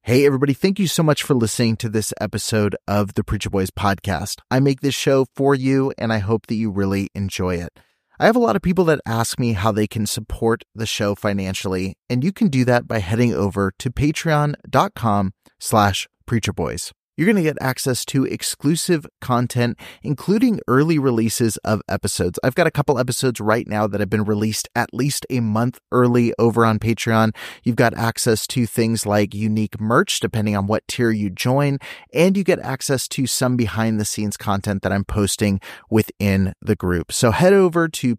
Hey, everybody. Thank you so much for listening to this episode of the Preacher Boys podcast. I make this show for you, and I hope that you really enjoy it. I have a lot of people that ask me how they can support the show financially, and you can do that by heading over to patreon.com/preacherboys. You're going to get access to exclusive content, including early releases of episodes. I've got a couple episodes right now that have been released at least a month early over on Patreon. You've got access to things like unique merch, depending on what tier you join, and you get access to some behind-the-scenes content that I'm posting within the group. So head over to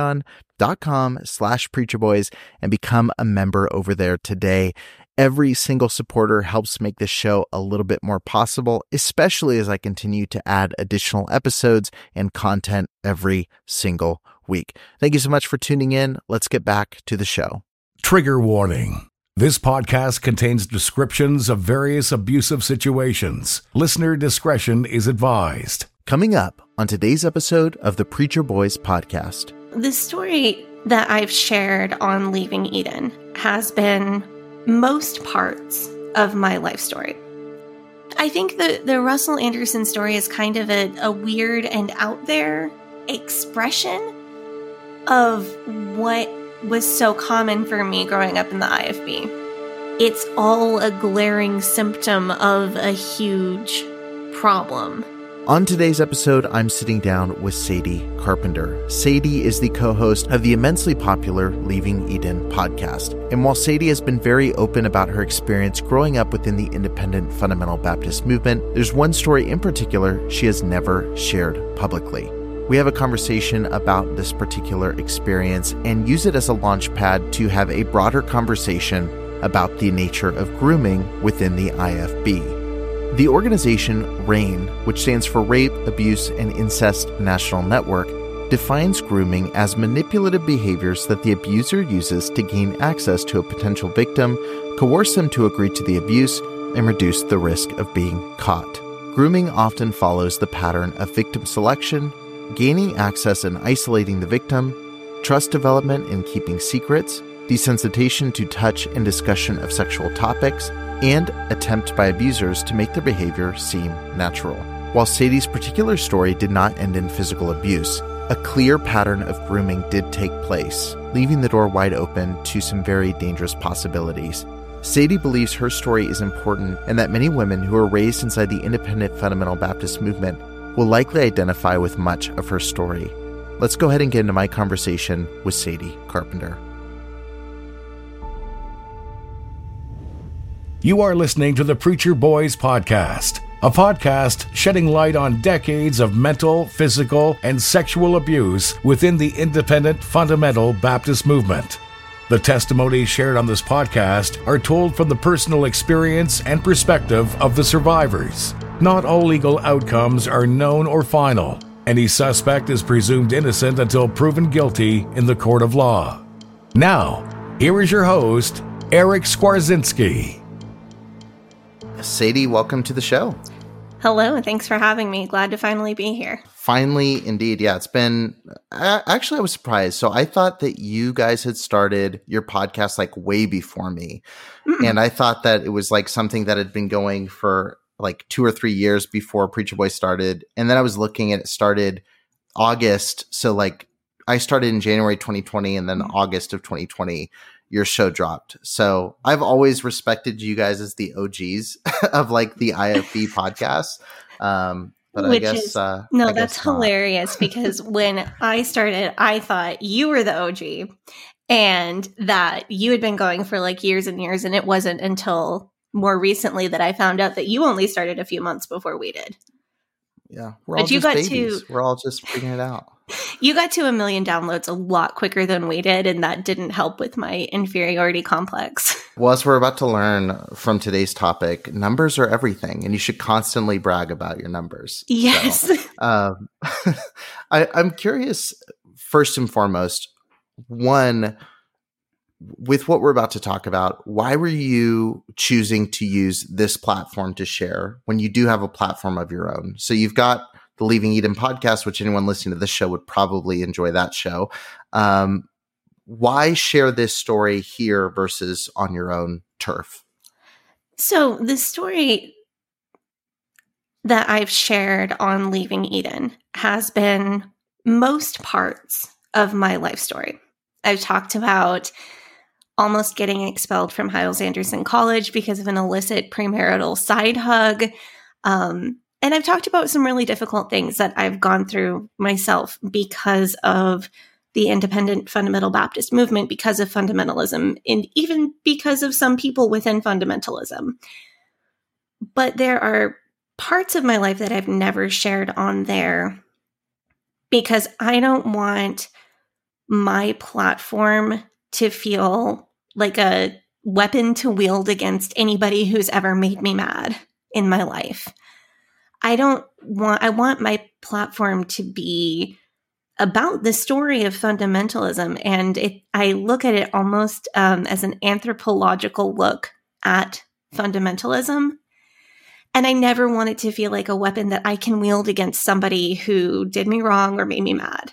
patreon.com/preacherboys and become a member over there today. Every single supporter helps make this show a little bit more possible, especially as I continue to add additional episodes and content every single week. Thank you so much for tuning in. Let's get back to the show. Trigger warning. This podcast contains descriptions of various abusive situations. Listener discretion is advised. Coming up on today's episode of the Preacher Boys podcast. The story that I've shared on Leaving Eden has been most parts of my life story. I think the Russell Anderson story is kind of a weird and out there expression of what was so common for me growing up in the IFB. It's all a glaring symptom of a huge problem. On today's episode, I'm sitting down with Sadie Carpenter. Sadie is the co-host of the immensely popular Leaving Eden podcast. And while Sadie has been very open about her experience growing up within the independent fundamental Baptist movement, there's one story in particular she has never shared publicly. We have a conversation about this particular experience and use it as a launch pad to have a broader conversation about the nature of grooming within the IFB. The organization RAINN, which stands for Rape, Abuse, and Incest National Network, defines grooming as manipulative behaviors that the abuser uses to gain access to a potential victim, coerce them to agree to the abuse, and reduce the risk of being caught. Grooming often follows the pattern of victim selection, gaining access and isolating the victim, trust development and keeping secrets, desensitization to touch and discussion of sexual topics, and attempt by abusers to make their behavior seem natural. While Sadie's particular story did not end in physical abuse, a clear pattern of grooming did take place, leaving the door wide open to some very dangerous possibilities. Sadie believes her story is important and that many women who are raised inside the independent fundamental Baptist movement will likely identify with much of her story. Let's go ahead and get into my conversation with Sadie Carpenter. You are listening to the Preacher Boys podcast, a podcast shedding light on decades of mental, physical, and sexual abuse within the independent fundamental Baptist movement. The testimonies shared on this podcast are told from the personal experience and perspective of the survivors. Not all legal outcomes are known or final. Any suspect is presumed innocent until proven guilty in the court of law. Now, here is your host, Eric Skwarczynski. Sadie, welcome to the show. Hello, and thanks for having me. Glad to finally be here. Finally, indeed. Yeah, it's been... Actually, I was surprised. So I thought that you guys had started your podcast like way before me. And I thought that it was like something that had been going for like 2 or 3 years before Preacher Boy started. And then I was looking and it started August. So like I started in January 2020 and then August of 2020. Your show dropped. So I've always respected you guys as the OGs of like the IFB podcast. But I guess, that's hilarious because when I started, I thought you were the OG and that you had been going for like years and years. And it wasn't until more recently that I found out that you only started a few months before we did. Yeah. We're all just babies. We're all just figuring it out. You got to 1 million downloads a lot quicker than we did, and that didn't help with my inferiority complex. Well, as we're about to learn from today's topic, numbers are everything, and you should constantly brag about your numbers. Yes. So, I'm curious, first and foremost, one, with what we're about to talk about, why were you choosing to use this platform to share when you do have a platform of your own? So you've got the Leaving Eden podcast, which anyone listening to this show would probably enjoy that show. Why share this story here versus on your own turf? So the story that I've shared on Leaving Eden has been most parts of my life story. I've talked about almost getting expelled from Hyles-Anderson College because of an illicit premarital side hug. And I've talked about some really difficult things that I've gone through myself because of the independent fundamental Baptist movement, because of fundamentalism, and even because of some people within fundamentalism. But there are parts of my life that I've never shared on there because I don't want my platform to feel like a weapon to wield against anybody who's ever made me mad in my life. I want my platform to be about the story of fundamentalism. And I look at it almost as an anthropological look at fundamentalism. And I never want it to feel like a weapon that I can wield against somebody who did me wrong or made me mad.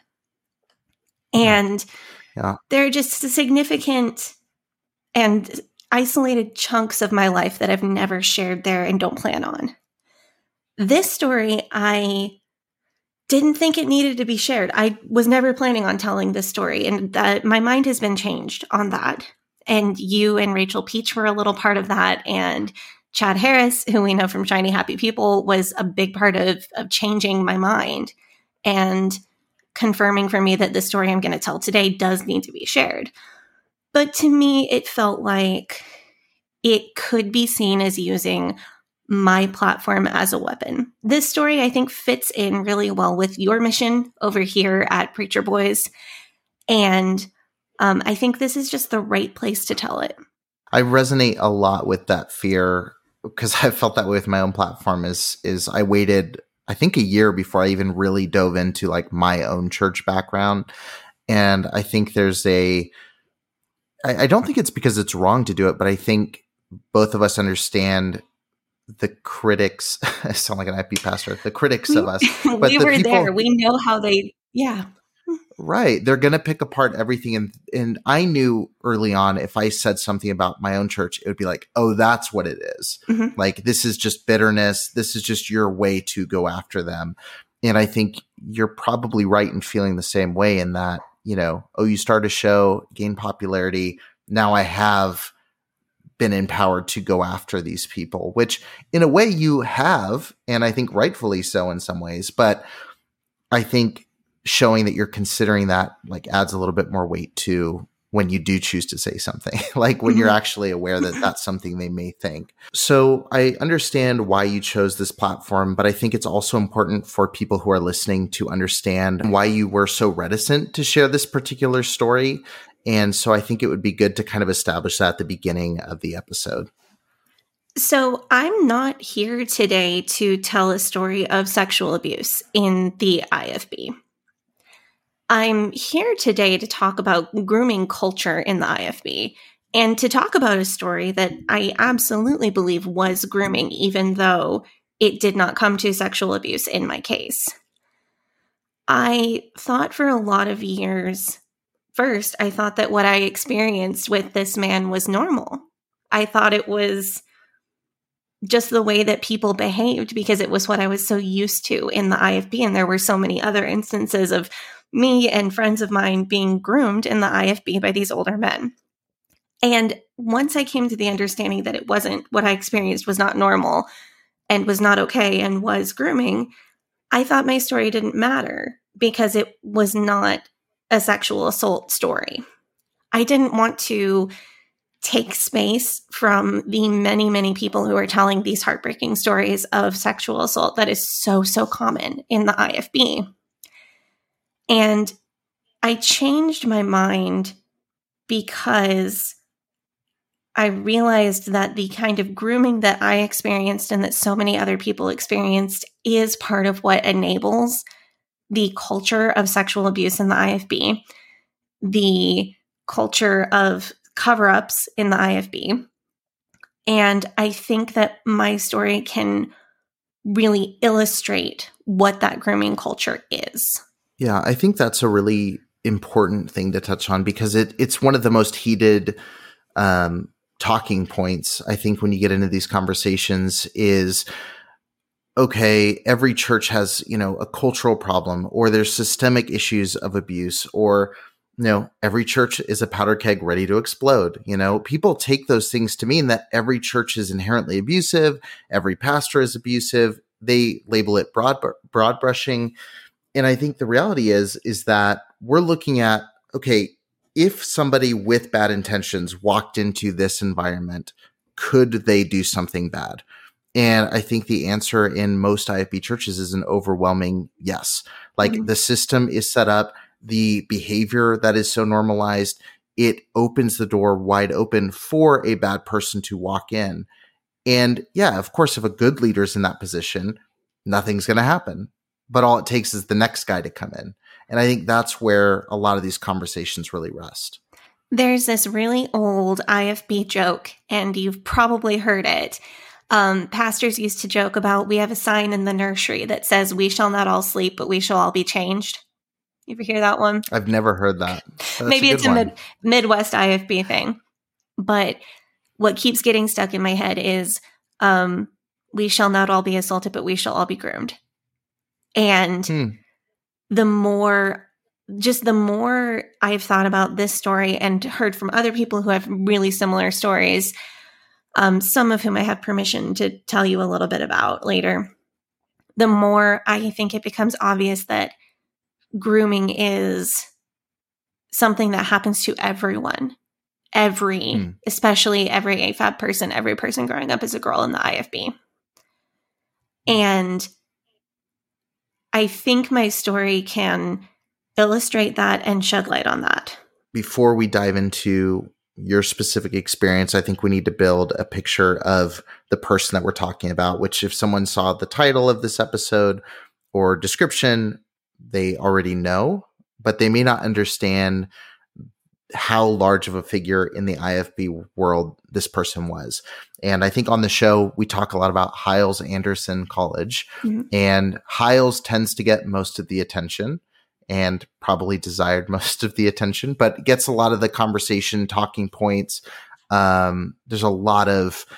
And there are just significant and isolated chunks of my life that I've never shared there and don't plan on. This story, I didn't think it needed to be shared. I was never planning on telling this story, and that my mind has been changed on that. And you and Rachel Peach were a little part of that, and Chad Harris, who we know from Shiny Happy People, was a big part of changing my mind and confirming for me that the story I'm going to tell today does need to be shared. But to me, it felt like it could be seen as using my platform as a weapon. This story, I think, fits in really well with your mission over here at Preacher Boys. And I think this is just the right place to tell it. I resonate a lot with that fear because I felt that way with my own platform is I waited, I think, a year before I even really dove into like my own church background. And I think there's I don't think it's because it's wrong to do it, but I think both of us understand the critics. I sound like an IP pastor, the critics of us. But we were there. We know how Right. They're going to pick apart everything. And I knew early on, if I said something about my own church, it would be like, oh, that's what it is. Mm-hmm. Like, this is just bitterness. This is just your way to go after them. And I think you're probably right in feeling the same way in that, you start a show, gain popularity. Now I have been empowered to go after these people, which in a way you have, and I think rightfully so in some ways. But I think showing that you're considering that like adds a little bit more weight to when you do choose to say something, like when you're actually aware that that's something they may think. So I understand why you chose this platform, but I think it's also important for people who are listening to understand why you were so reticent to share this particular story. And so I think it would be good to kind of establish that at the beginning of the episode. So I'm not here today to tell a story of sexual abuse in the IFB. I'm here today to talk about grooming culture in the IFB and to talk about a story that I absolutely believe was grooming, even though it did not come to sexual abuse in my case. I thought for a lot of years, first, I thought that what I experienced with this man was normal. I thought it was just the way that people behaved because it was what I was so used to in the IFB. And there were so many other instances of me and friends of mine being groomed in the IFB by these older men. And once I came to the understanding that it wasn't, what I experienced was not normal and was not okay and was grooming, I thought my story didn't matter because it was not a sexual assault story. I didn't want to take space from the many, many people who are telling these heartbreaking stories of sexual assault that is so, so common in the IFB. And I changed my mind because I realized that the kind of grooming that I experienced and that so many other people experienced is part of what enables the culture of sexual abuse in the IFB, the culture of cover-ups in the IFB. And I think that my story can really illustrate what that grooming culture is. Yeah, I think that's a really important thing to touch on because it's one of the most heated talking points, I think, when you get into these conversations is, okay, every church has, a cultural problem, or there's systemic issues of abuse, or, every church is a powder keg ready to explode. People take those things to mean that every church is inherently abusive. Every pastor is abusive. They label it broad brushing. And I think the reality is that we're looking at, okay, if somebody with bad intentions walked into this environment, could they do something bad? And I think the answer in most IFB churches is an overwhelming yes. Like the system is set up, the behavior that is so normalized, it opens the door wide open for a bad person to walk in. And yeah, of course, if a good leader's in that position, nothing's going to happen. But all it takes is the next guy to come in. And I think that's where a lot of these conversations really rest. There's this really old IFB joke, and you've probably heard it. Pastors used to joke about, we have a sign in the nursery that says, "We shall not all sleep, but we shall all be changed." You ever hear that one? I've never heard that. Maybe it's a Midwest IFB thing. But what keeps getting stuck in my head is, we shall not all be assaulted, but we shall all be groomed. And the more I've thought about this story and heard from other people who have really similar stories, some of whom I have permission to tell you a little bit about later, the more I think it becomes obvious that grooming is something that happens to everyone. Especially every AFAB person, every person growing up as a girl in the IFB. And I think my story can illustrate that and shed light on that. Before we dive into your specific experience, I think we need to build a picture of the person that we're talking about, which if someone saw the title of this episode or description, they already know, but they may not understand how large of a figure in the IFB world this person was. And I think on the show, we talk a lot about Hyles-Anderson College, and Hyles tends to get most of the attention and probably desired most of the attention, but gets a lot of the conversation, talking points. There's a lot of,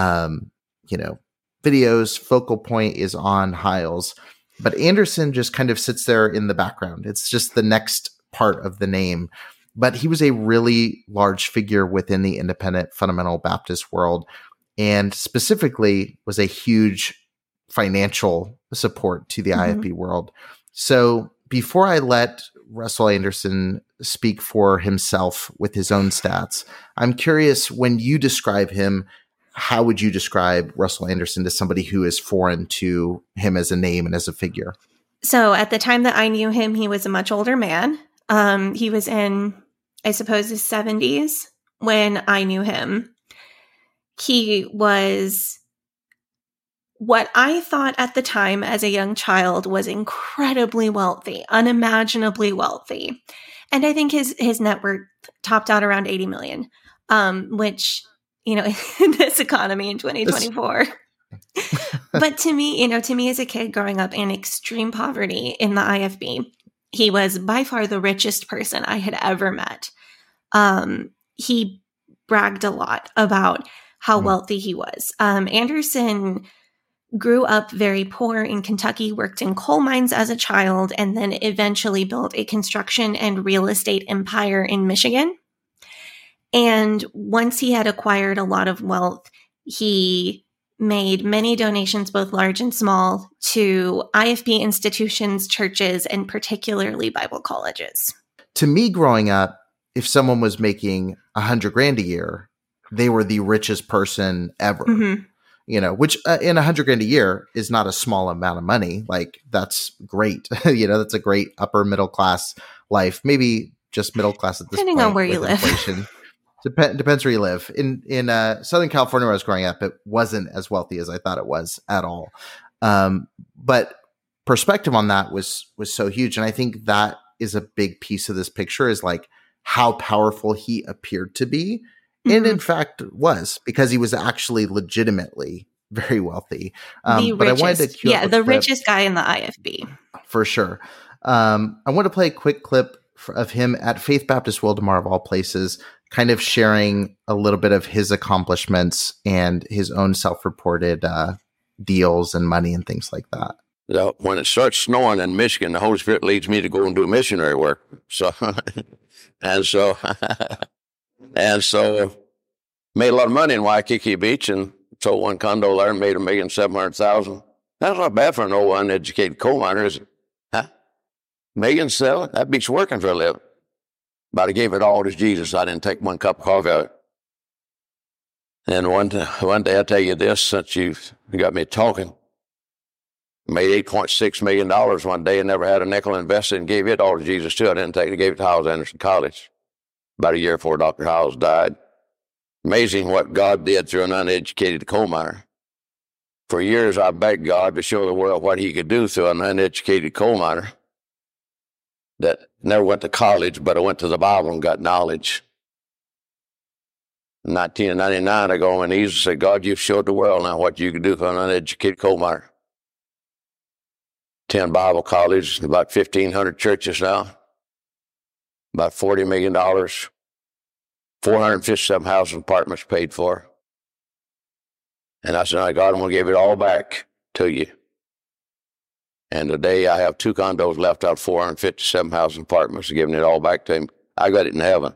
videos. Focal point is on Hyles, but Anderson just kind of sits there in the background. It's just the next part of the name. But he was a really large figure within the independent fundamental Baptist world, and specifically was a huge financial support to the IFB world. So before I let Russell Anderson speak for himself with his own stats, I'm curious, when you describe him, how would you describe Russell Anderson to somebody who is foreign to him as a name and as a figure? So at the time that I knew him, he was a much older man. He was in, I suppose, his 70s when I knew him. He was what I thought at the time as a young child was incredibly wealthy, unimaginably wealthy. And I think his net worth topped out around 80 million, which, in this economy in 2024. But to me as a kid growing up in extreme poverty in the IFB, he was by far the richest person I had ever met. He bragged a lot about how wealthy he was. Anderson grew up very poor in Kentucky, worked in coal mines as a child, and then eventually built a construction and real estate empire in Michigan. And once he had acquired a lot of wealth, he made many donations, both large and small, to IFB institutions, churches, and particularly Bible colleges. To me, growing up, if someone was making $100,000 a year, they were the richest person ever. Which in $100,000 a year is not a small amount of money. Like, that's great. That's a great upper middle class life. Maybe just middle class at this point. Depending on where you live. Depends where you live. In Southern California, where I was growing up, it wasn't as wealthy as I thought it was at all. But perspective on that was so huge. And I think that is a big piece of this picture, is like how powerful he appeared to be. And in fact was, because he was actually legitimately very wealthy. But I wanted to cue up the richest guy in the IFB. For sure. I want to play a quick clip of him at Faith Baptist Wildomar, of all places, kind of sharing a little bit of his accomplishments and his own self-reported deals and money and things like that. So when it starts snowing in Michigan, the Holy Spirit leads me to go and do missionary work. So, and so made a lot of money in Waikiki Beach and sold one condo there and made $1,700,000. That's not bad for an old uneducated coal miner, is it? Huh? $1,700,000? That beats working for a living. But I gave it all to Jesus. I didn't take one cup of coffee out of it. And one day I'll tell you this, since you got me talking. Made $8.6 million one day and never had a nickel invested and gave it all to Jesus too. I didn't take it, gave it to Hyles Anderson College about a year before Dr. Hyles died. Amazing what God did through an uneducated coal miner. For years I begged God to show the world what he could do through an uneducated coal miner that never went to college, but I went to the Bible and got knowledge. In 1999, I go on my knees and said, God, you've showed the world now what you can do for an uneducated coal miner. 10 Bible colleges, about 1,500 churches now, about $40 million, 457 housing apartments paid for. And I said, God, I'm going to give it all back to you. And today I have 2 condos left out of 457 housing apartments, giving it all back to him. I got it in heaven.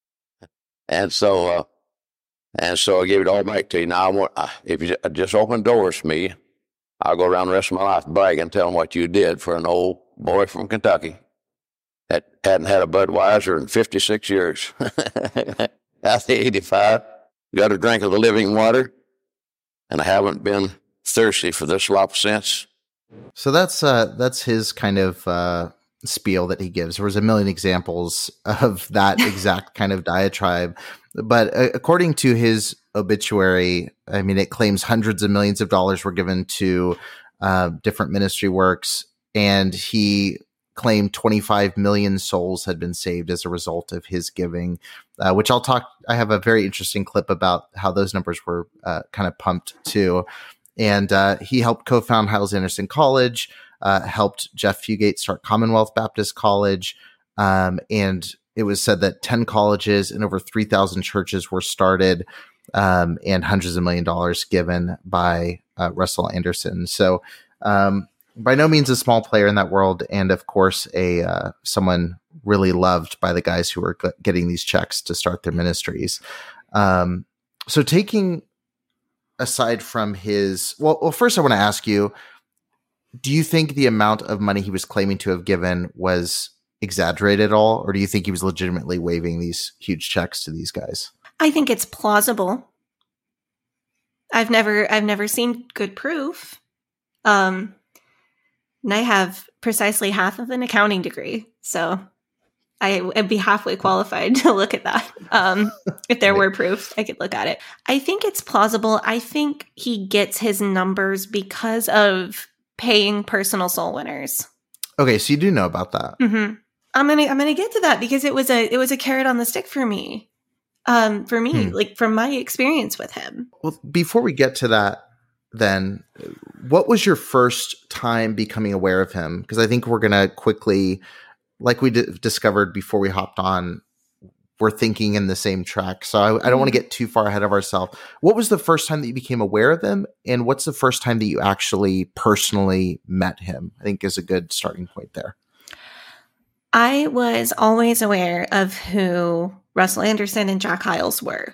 And so I gave it all back to you. Now, if you just open doors for me, I'll go around the rest of my life bragging and telling what you did for an old boy from Kentucky that hadn't had a Budweiser in 56 years. After 85, got a drink of the living water, and I haven't been thirsty for this slop since. So that's his kind of spiel that he gives. There was a million examples of that exact kind of diatribe. But according to his obituary, I mean, it claims hundreds of millions of dollars were given to different ministry works, and he claimed 25 million souls had been saved as a result of his giving, which I have a very interesting clip about how those numbers were kind of pumped too. And he helped co-found Hyles Anderson College, helped Jeff Fugate start Commonwealth Baptist College, and it was said that 10 colleges and over 3,000 churches were started, and hundreds of $1 million given by Russell Anderson. So by no means a small player in that world, and of course someone really loved by the guys who were getting these checks to start their ministries. So taking aside from his, well, first I want to ask you, do you think the amount of money he was claiming to have given was exaggerated at all, or do you think he was legitimately waving these huge checks to these guys? I think it's plausible. I've never seen good proof. And I have precisely half of an accounting degree, so I'd be halfway qualified to look at that. If there were proof, I could look at it. I think it's plausible. I think he gets his numbers because of paying personal soul winners. Okay, so you do know about that. Mm-hmm. I'm gonna get to that because it was a carrot on the stick for me. Like from my experience with him. Well, before we get to that, then what was your first time becoming aware of him? Because I think we're gonna quickly, like we discovered before we hopped on, we're thinking in the same track. So I don't want to get too far ahead of ourselves. What was the first time that you became aware of him? And what's the first time that you actually personally met him? I think is a good starting point there. I was always aware of who Russell Anderson and Jack Hyles were.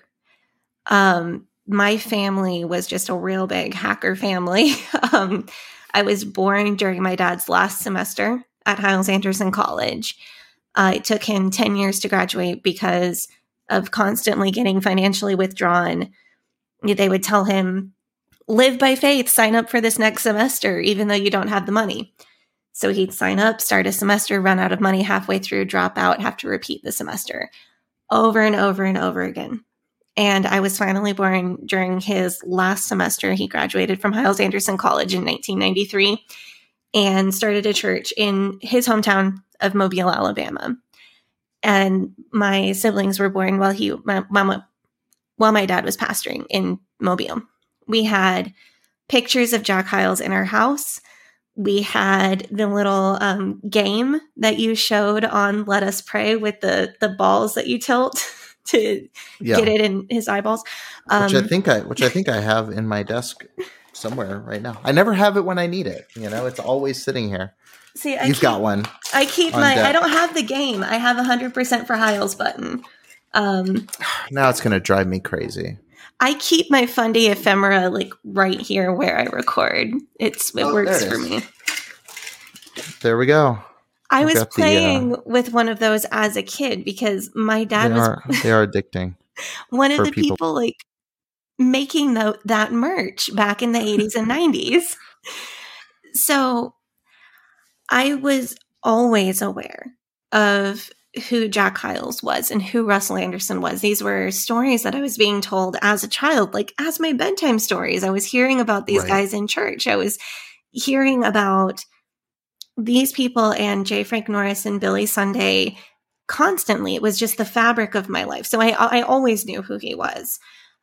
My family was just a real big hacker family. I was born during my dad's last semester at Hyles Anderson College. It took him 10 years to graduate because of constantly getting financially withdrawn. They would tell him, live by faith, sign up for this next semester, even though you don't have the money. So he'd sign up, start a semester, run out of money halfway through, drop out, have to repeat the semester over and over and over again. And I was finally born during his last semester. He graduated from Hyles Anderson College in 1993 and started a church in his hometown of Mobile, Alabama. And my siblings were born while my dad was pastoring in Mobile. We had pictures of Jack Hyles in our house. We had the little game that you showed on Let Us Pray with the balls that you tilt. to get it in his eyeballs. Which I think I have in my desk somewhere right now. I never have it when I need it. It's always sitting here. See, You've got one. I keep I don't have the game. I have 100% for Hyles button. Now it's going to drive me crazy. I keep my Fundy ephemera right here where I record. It works for me. There we go. I was playing with one of those as a kid because my dad they are addicting. One of the people making that merch back in the 80s and 90s. So I was always aware of who Jack Hyles was and who Russell Anderson was. These were stories that I was being told as a child, as my bedtime stories. I was hearing about these guys in church. I was hearing about these people and J. Frank Norris and Billy Sunday constantly. It was just the fabric of my life. So I always knew who he was.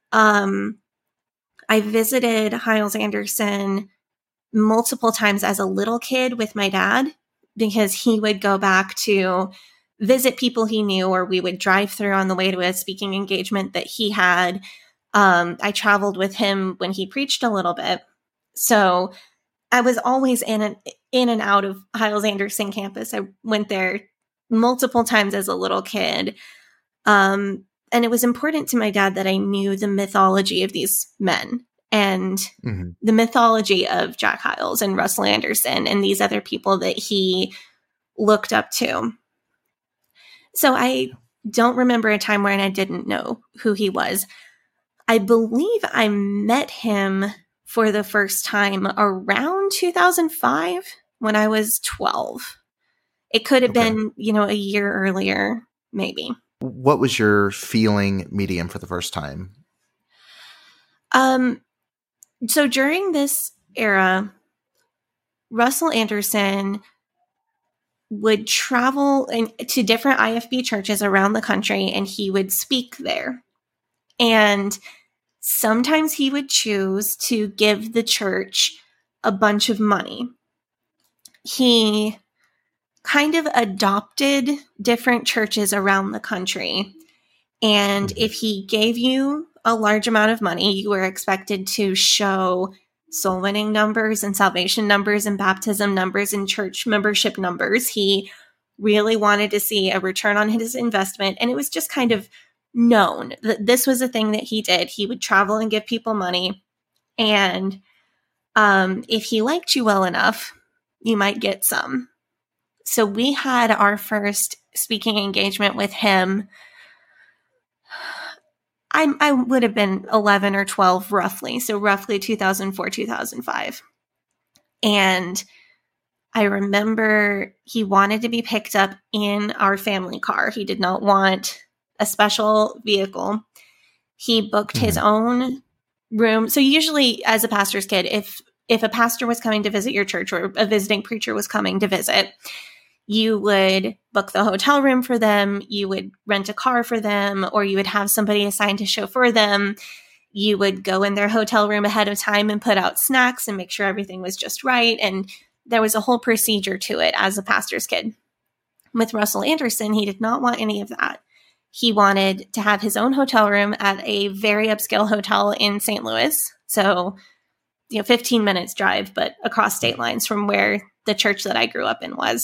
I visited Hyles Anderson multiple times as a little kid with my dad because he would go back to visit people he knew, or we would drive through on the way to a speaking engagement that he had. I traveled with him when he preached a little bit. So I was always in and out of Hyles Anderson campus. I went there multiple times as a little kid. And it was important to my dad that I knew the mythology of these men and the mythology of Jack Hyles and Russell Anderson and these other people that he looked up to. So I don't remember a time when I didn't know who he was. I believe I met him for the first time around 2005 when I was 12. It could have been, a year earlier, maybe. What was your feeling meeting him for the first time? So during this era, Russell Anderson would travel to different IFB churches around the country, and he would speak there. And sometimes he would choose to give the church a bunch of money. He kind of adopted different churches around the country. And if he gave you a large amount of money, you were expected to show soul winning numbers and salvation numbers and baptism numbers and church membership numbers. He really wanted to see a return on his investment. And it was just kind of known that this was a thing that he did. He would travel and give people money. And if he liked you well enough, you might get some. So we had our first speaking engagement with him. I would have been 11 or 12 roughly. So roughly 2004, 2005. And I remember he wanted to be picked up in our family car. He did not want a special vehicle. He booked his own room. So usually as a pastor's kid, if a pastor was coming to visit your church or a visiting preacher was coming to visit, you would book the hotel room for them, you would rent a car for them, or you would have somebody assigned to chauffeur them. You would go in their hotel room ahead of time and put out snacks and make sure everything was just right. And there was a whole procedure to it as a pastor's kid. With Russell Anderson, he did not want any of that. He wanted to have his own hotel room at a very upscale hotel in St. Louis. So, 15 minutes drive, but across state lines from where the church that I grew up in was.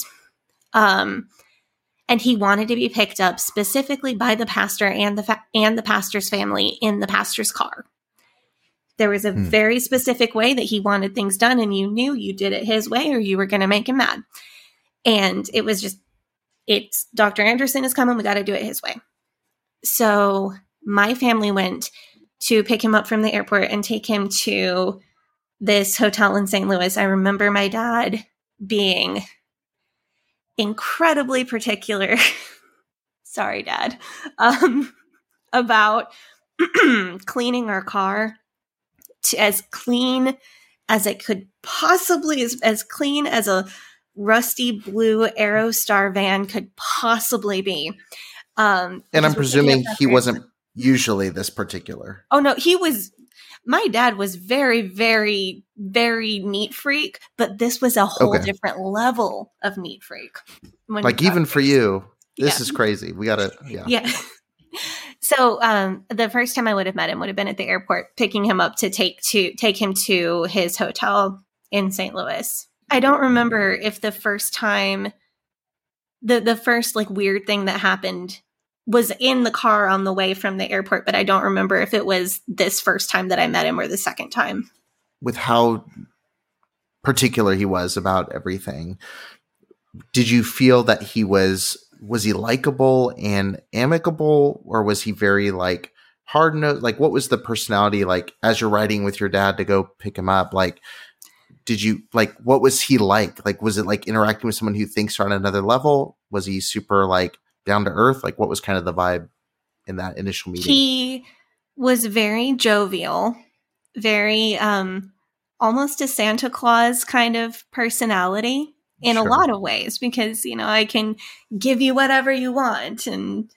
And he wanted to be picked up specifically by the pastor and the pastor's family in the pastor's car. There was a very specific way that he wanted things done, and you knew you did it his way or you were going to make him mad. And it was just, it's Dr. Anderson is coming. We got to do it his way. So my family went to pick him up from the airport and take him to this hotel in St. Louis. I remember my dad being incredibly particular. Sorry, Dad. About cleaning our car to as clean as it could possibly, as clean as a rusty blue Aerostar van could possibly be. And I'm presuming he wasn't usually this particular. Oh, no, he was. My dad was very, very, very neat freak, but this was a whole different level of neat freak. Like even for you, this is crazy. We gotta, Yeah. So the first time I would have met him would have been at the airport, picking him up to take him to his hotel in St. Louis. I don't remember if the first time, the first like weird thing that happened was in the car on the way from the airport, but I don't remember if it was this first time that I met him or the second time. With how particular he was about everything, did you feel that he was he likable and amicable, or was he very like hard-nosed? Like, what was the personality like as you're riding with your dad to go pick him up? Like, did you like, what was he like? Like, was it like interacting with someone who thinks you're on another level? Was he super like down to earth? Like, what was kind of the vibe in that initial meeting? He was very jovial, very almost a Santa Claus kind of personality in Sure. a lot of ways, because, you know, I can give you whatever you want, and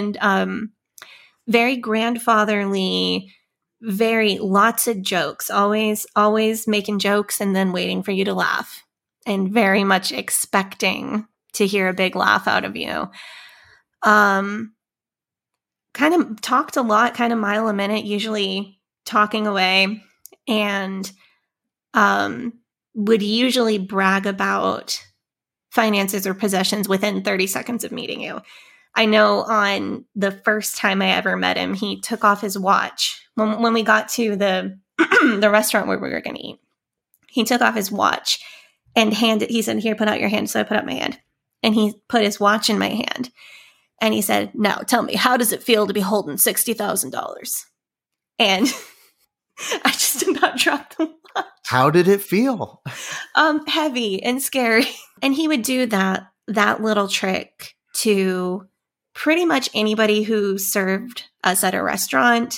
very grandfatherly, very lots of jokes, always making jokes and then waiting for you to laugh, and very much expecting to hear a big laugh out of you. Kind of talked a lot, kind of mile a minute, usually talking away, and would usually brag about finances or possessions within 30 seconds of meeting you. I know on the first time I ever met him, he took off his watch. When we got to the the restaurant where we were going to eat, he took off his watch and he said, "Here, put out your hand." So I put out my hand, and he put his watch in my hand. And he said, "Now tell me, how does it feel to be holding $60,000? And I just about dropped the watch. How did it feel? Heavy and scary. And he would do that little trick to pretty much anybody who served us at a restaurant.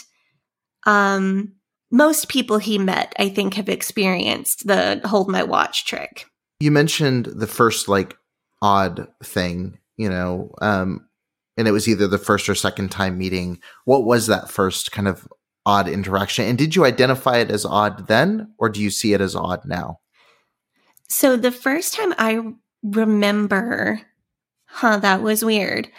Most people he met, I think, have experienced the hold my watch trick. You mentioned the first like odd thing, you know, and it was either the first or second time meeting. What was that first kind of odd interaction? And did you identify it as odd then, or do you see it as odd now? So the first time I remember, that was weird.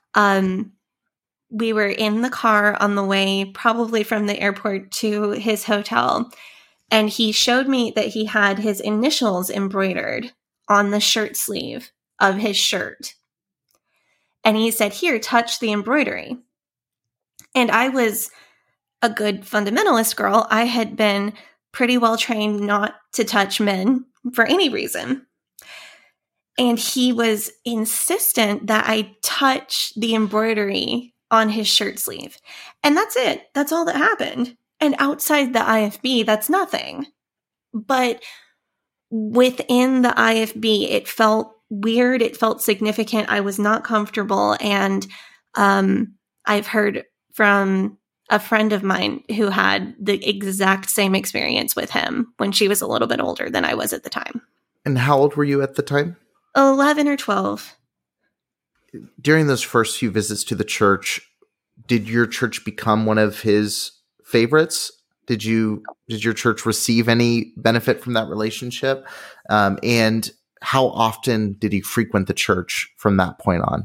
We were in the car on the way, probably from the airport to his hotel, and he showed me that he had his initials embroidered on the shirt sleeve of his shirt. And he said, "Here, touch the embroidery." And I was a good fundamentalist girl. I had been pretty well trained not to touch men for any reason. And he was insistent that I touch the embroidery on his shirt sleeve. And that's it. That's all that happened. And outside the IFB, that's nothing. But within the IFB, it felt weird. It felt significant. I was not comfortable. And I've heard from a friend of mine who had the exact same experience with him when she was a little bit older than I was at the time. And how old were you at the time? 11 or 12. During those first few visits to the church, did your church become one of his favorites? Did your church receive any benefit from that relationship? And how often did he frequent the church from that point on?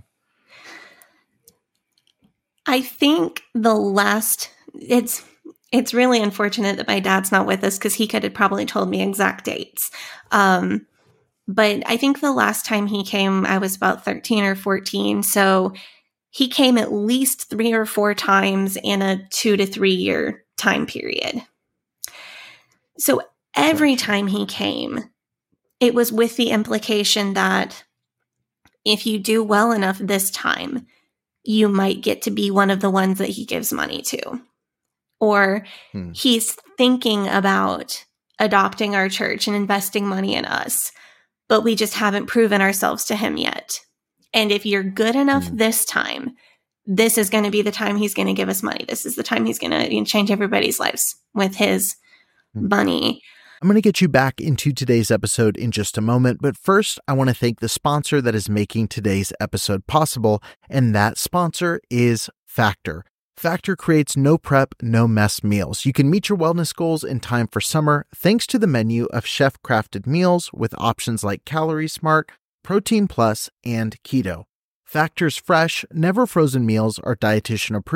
I think it's really unfortunate that my dad's not with us, because he could have probably told me exact dates. But I think the last time he came, I was about 13 or 14. So he came at least 3 or 4 times in a 2 to 3 year time period. So every time he came, it was with the implication that if you do well enough this time, you might get to be one of the ones that he gives money to. Or he's thinking about adopting our church and investing money in us, but we just haven't proven ourselves to him yet. And if you're good enough this time, this is going to be the time he's going to give us money. This is the time he's going to change everybody's lives with his money. I'm going to get you back into today's episode in just a moment, but first I want to thank the sponsor that is making today's episode possible, and that sponsor is Factor. Factor creates no prep, no mess meals. You can meet your wellness goals in time for summer thanks to the menu of chef-crafted meals with options like Calorie Smart, Protein Plus, and Keto. Factor's fresh, never frozen meals are dietitian approved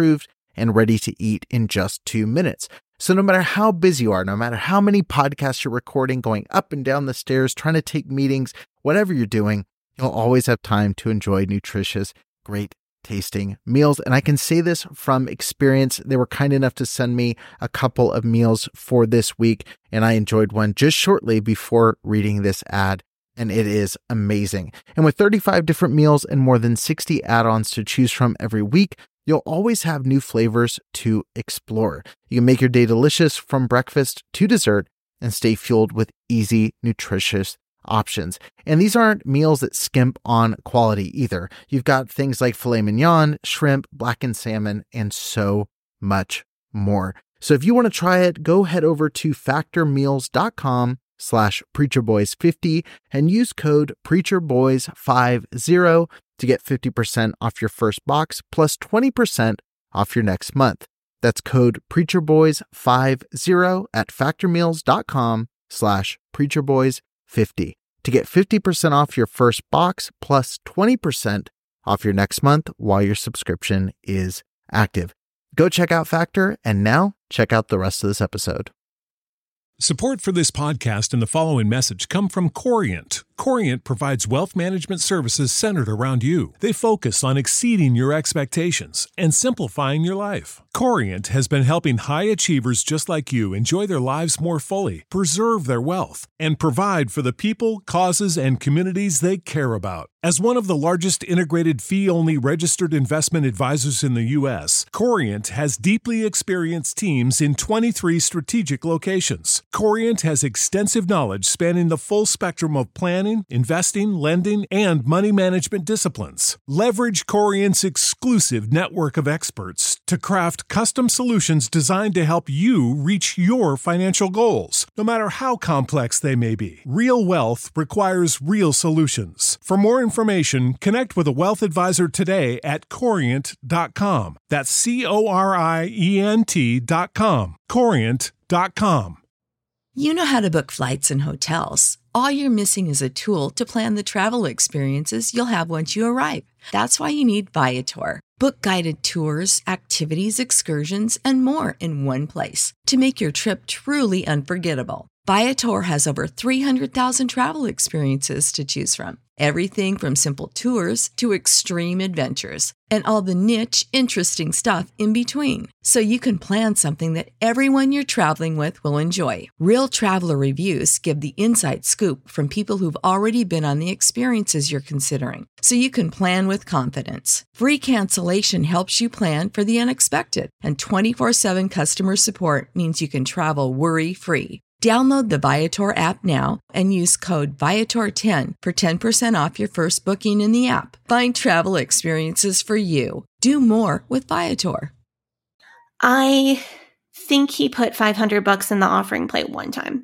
and ready to eat in just 2 minutes. So no matter how busy you are, no matter how many podcasts you're recording, going up and down the stairs, trying to take meetings, whatever you're doing, you'll always have time to enjoy nutritious, great tasting meals. And I can say this from experience. They were kind enough to send me a couple of meals for this week, and I enjoyed one just shortly before reading this ad, and it is amazing. And with 35 different meals and more than 60 add-ons to choose from every week, you'll always have new flavors to explore. You can make your day delicious from breakfast to dessert and stay fueled with easy, nutritious options. And these aren't meals that skimp on quality either. You've got things like filet mignon, shrimp, blackened salmon, and so much more. So if you want to try it, go head over to factormeals.com/preacherboys50 and use code preacherboys50 to get 50% off your first box plus 20% off your next month. That's code preacherboys50 at factormeals.com/preacherboys50 to get 50% off your first box plus 20% off your next month while your subscription is active. Go check out Factor, and now check out the rest of this episode. Support for this podcast and the following message come from Corient. Corient provides wealth management services centered around you. They focus on exceeding your expectations and simplifying your life. Corient has been helping high achievers just like you enjoy their lives more fully, preserve their wealth, and provide for the people, causes, and communities they care about. As one of the largest integrated fee-only registered investment advisors in the U.S., Corient has deeply experienced teams in 23 strategic locations. Corient has extensive knowledge spanning the full spectrum of planning, investing, lending, and money management disciplines. Leverage Corient's exclusive network of experts to craft custom solutions designed to help you reach your financial goals, no matter how complex they may be. Real wealth requires real solutions. For more information, connect with a wealth advisor today at Corient.com. That's Corient.com. Corient.com. You know how to book flights and hotels. All you're missing is a tool to plan the travel experiences you'll have once you arrive. That's why you need Viator. Book guided tours, activities, excursions, and more in one place to make your trip truly unforgettable. Viator has over 300,000 travel experiences to choose from. Everything from simple tours to extreme adventures and all the niche, interesting stuff in between. So you can plan something that everyone you're traveling with will enjoy. Real traveler reviews give the inside scoop from people who've already been on the experiences you're considering. So you can plan with confidence. Free cancellation helps you plan for the unexpected. And 24/7 customer support means you can travel worry-free. Download the Viator app now and use code Viator10 for 10% off your first booking in the app. Find travel experiences for you. Do more with Viator. I think he put $500 in the offering plate one time.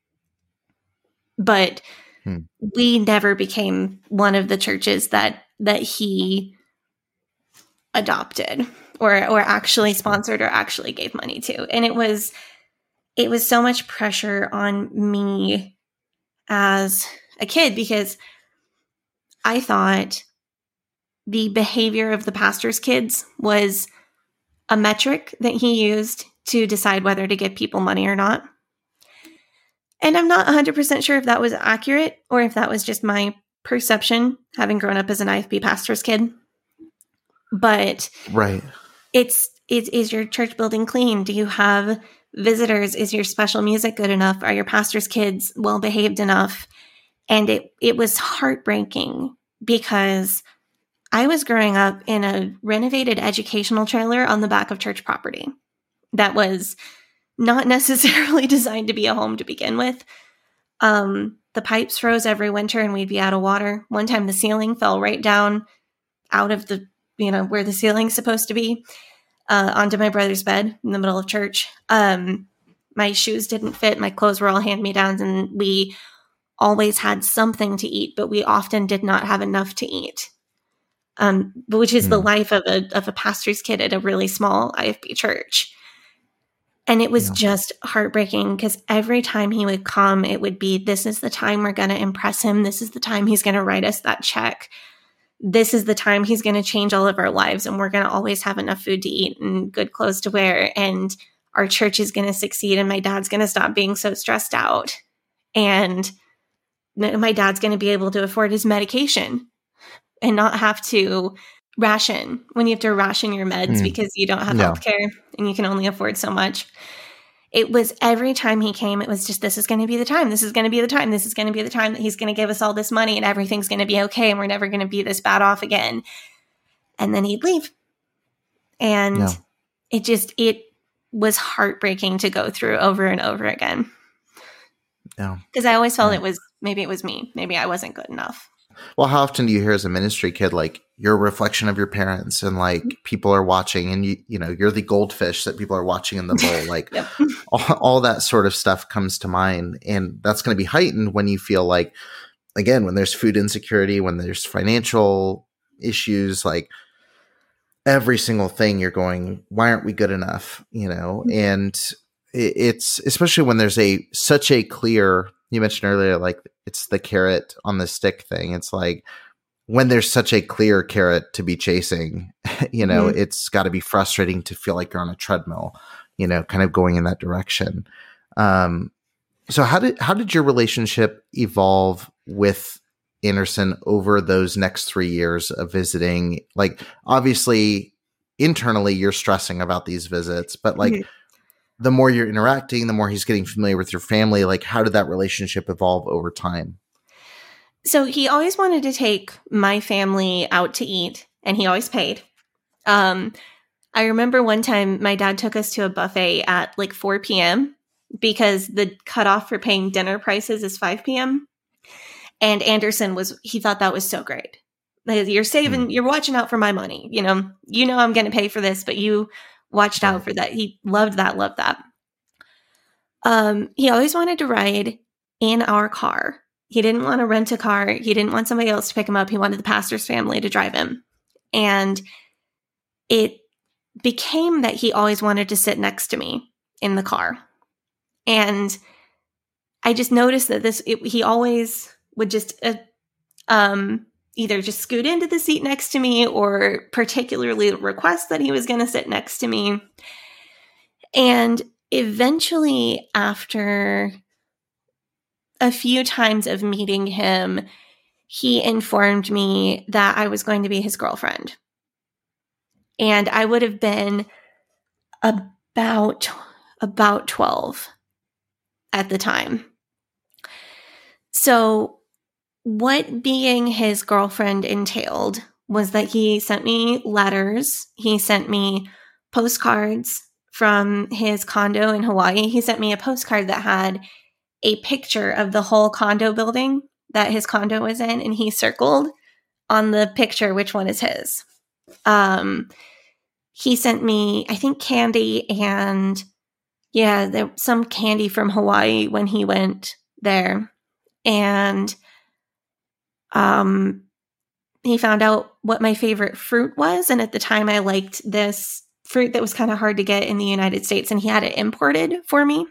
But we never became one of the churches that he adopted or actually sponsored or actually gave money to. And it was so much pressure on me as a kid because I thought the behavior of the pastor's kids was a metric that he used to decide whether to give people money or not. And I'm not 100% sure if that was accurate or if that was just my perception, having grown up as an IFB pastor's kid. But Right. Is your church building clean? Do you have visitors? Is your special music good enough? Are your pastor's kids well behaved enough? And it was heartbreaking because I was growing up in a renovated educational trailer on the back of church property that was not necessarily designed to be a home to begin with. The pipes froze every winter and we'd be out of water. One time the ceiling fell right down out of the, where the ceiling's supposed to be. Onto my brother's bed in the middle of church. My shoes didn't fit. My clothes were all hand-me-downs, and we always had something to eat, but we often did not have enough to eat, which is the life of a pastor's kid at a really small IFB church. And it was just heartbreaking because every time he would come, it would be, this is the time we're going to impress him. This is the time he's going to write us that check. this is the time he's going to change all of our lives, and we're going to always have enough food to eat and good clothes to wear, and our church is going to succeed, and my dad's going to stop being so stressed out, and my dad's going to be able to afford his medication and not have to ration when you have to ration your meds because you don't have healthcare and you can only afford so much. It was every time he came, it was just, this is going to be the time. This is going to be the time. This is going to be the time that he's going to give us all this money and everything's going to be okay. And we're never going to be this bad off again. And then he'd leave. And it was heartbreaking to go through over and over again. Yeah. Because I always felt it was me. Maybe I wasn't good enough. Well, how often do you hear as a ministry kid, like, you're a reflection of your parents and like people are watching and you know, you're the goldfish that people are watching in the bowl, like all that sort of stuff comes to mind. And that's going to be heightened when you feel like, again, when there's food insecurity, when there's financial issues, like every single thing you're going, why aren't we good enough? You know, and it's especially when there's such a clear, you mentioned earlier, like it's the carrot on the stick thing. It's like when there's such a clear carrot to be chasing, you know, it's got to be frustrating to feel like you're on a treadmill, you know, kind of going in that direction. So how did your relationship evolve with Anderson over those next 3 years of visiting? Like, obviously, internally, you're stressing about these visits, but like, the more you're interacting, the more he's getting familiar with your family. Like, how did that relationship evolve over time? So he always wanted to take my family out to eat, and he always paid. I remember one time my dad took us to a buffet at like 4 p.m. because the cutoff for paying dinner prices is 5 p.m. And Anderson he thought that was so great. You're saving, you're watching out for my money. You know I'm going to pay for this, but you watched out for that. He loved that. He always wanted to ride in our car. He didn't want to rent a car. He didn't want somebody else to pick him up. He wanted the pastor's family to drive him. And it became that he always wanted to sit next to me in the car. And I just noticed that he always would just either just scoot into the seat next to me or particularly request that he was going to sit next to me. And eventually, after a few times of meeting him, he informed me that I was going to be his girlfriend. And I would have been about 12 at the time. So what being his girlfriend entailed was that he sent me letters. He sent me postcards from his condo in Hawaii. He sent me a postcard that had a picture of the whole condo building that his condo was in, and he circled on the picture which one is his. He sent me, I think, candy and some candy from Hawaii when he went there. And he found out what my favorite fruit was. And at the time I liked this fruit that was kind of hard to get in the United States, and he had it imported for me.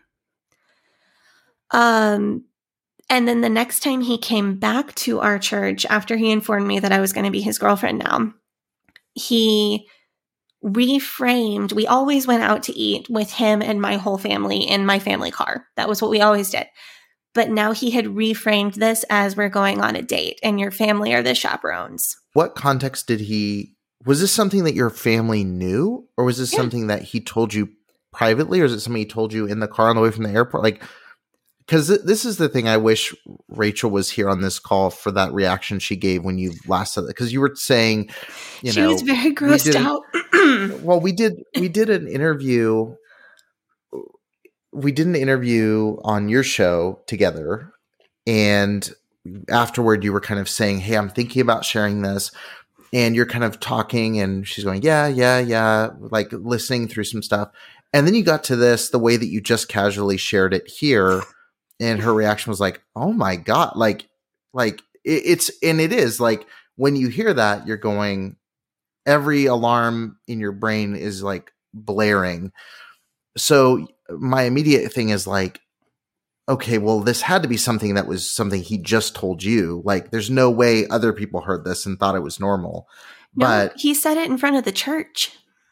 And then the next time he came back to our church, after he informed me that I was going to be his girlfriend now, he reframed. We always went out to eat with him and my whole family in my family car. That was what we always did. But now he had reframed this as we're going on a date and your family are the chaperones. What context was this something that your family knew, or was this something that he told you privately, or is it something he told you in the car on the way from the airport? Like, because this is the thing, I wish Rachel was here on this call for that reaction she gave when you last said that, because you were saying, she was very grossed out. Well, we did an interview. We did an interview on your show together, and afterward you were kind of saying, hey, I'm thinking about sharing this, and you're kind of talking, and she's going, yeah, like listening through some stuff. And then you got to this, the way that you just casually shared it here, and her reaction was like, oh my God, like it is like, when you hear that, you're going, every alarm in your brain is like blaring. So my immediate thing is like, okay, well, this had to be something that was something he just told you. Like, there's no way other people heard this and thought it was normal. No, But he said it in front of the church.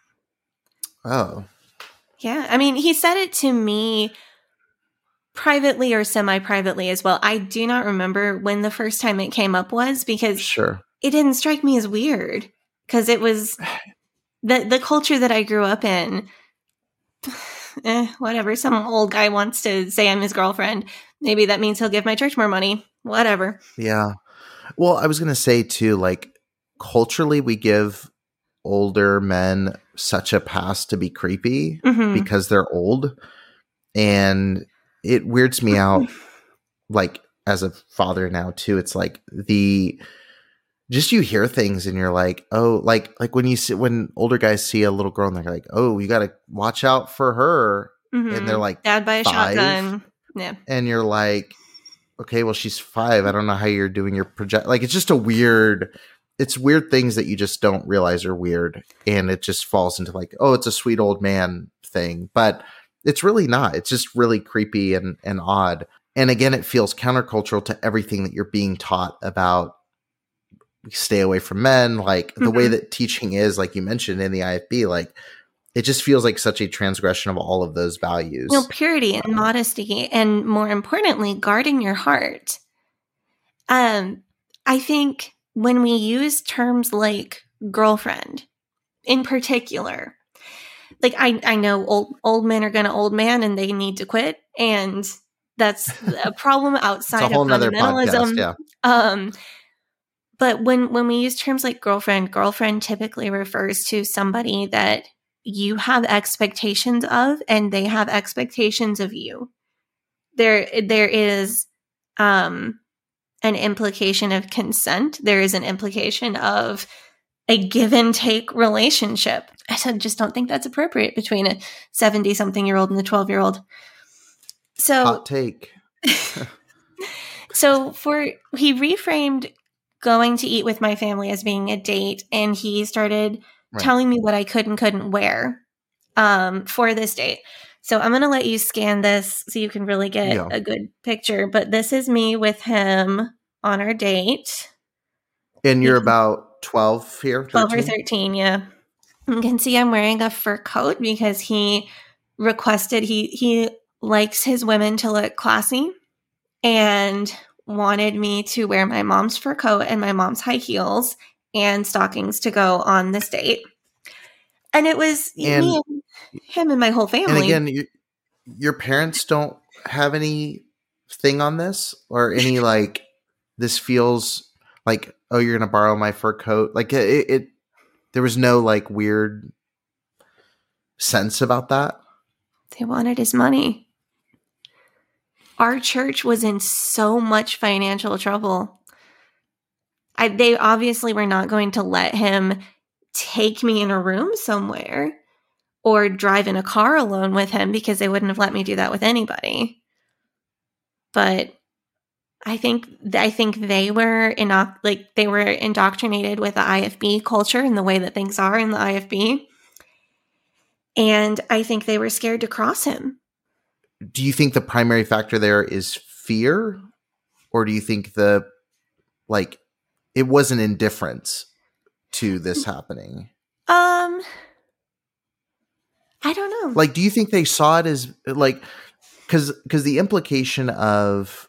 oh, Yeah. I mean, he said it to me privately or semi-privately as well. I do not remember when the first time it came up was, because sure. it didn't strike me as weird, because it was the culture that I grew up in. Whatever. Some old guy wants to say I'm his girlfriend. Maybe that means he'll give my church more money. Whatever. Yeah. Well, I was going to say too, like, culturally, we give older men such a pass to be creepy because they're old. And it weirds me out, like, as a father now too. It's like you hear things and you're like, oh, like when older guys see a little girl and they're like, oh, you got to watch out for her. And they're like, Dad by a 5. shotgun. Yeah. And you're like, okay, well, she's 5. I don't know how you're doing your project. Like, it's just it's weird things that you just don't realize are weird. And it just falls into like, oh, it's a sweet old man thing. But it's really not. It's just really creepy and odd. And again, it feels countercultural to everything that you're being taught about. Stay away from men, like the way that teaching is, like you mentioned in the IFB, like it just feels like such a transgression of all of those values. Purity and modesty, and more importantly, guarding your heart. I think when we use terms like girlfriend in particular, like I know old men are going to old man and they need to quit, and that's a problem outside it's a whole of nother fundamentalism. podcast, yeah. But when we use terms like girlfriend typically refers to somebody that you have expectations of and they have expectations of you. There is an implication of consent. There is an implication of a give and take relationship. I just don't think that's appropriate between a 70-something-year-old and a 12-year-old. So, hot take. So he reframed going to eat with my family as being a date, and he started telling me what I could and couldn't wear for this date. So I'm going to let you scan this so you can really get a good picture. But this is me with him on our date. And you're about 12 here? 12 or 13, yeah. You can see I'm wearing a fur coat because he requested, he likes his women to look classy and wanted me to wear my mom's fur coat and my mom's high heels and stockings to go on this date. And it was me and him and my whole family. And again, your parents don't have any thing on this, or any like, this feels like, oh, you're going to borrow my fur coat. Like it there was no like weird sense about that. They wanted his money. Our church was in so much financial trouble. They obviously were not going to let him take me in a room somewhere or drive in a car alone with him, because they wouldn't have let me do that with anybody. But I think they were indoctrinated with the IFB culture and the way that things are in the IFB. And I think they were scared to cross him. Do you think the primary factor there is fear? Or do you think it wasn't indifference to this happening? I don't know. Like, do you think they saw it as like, because the implication of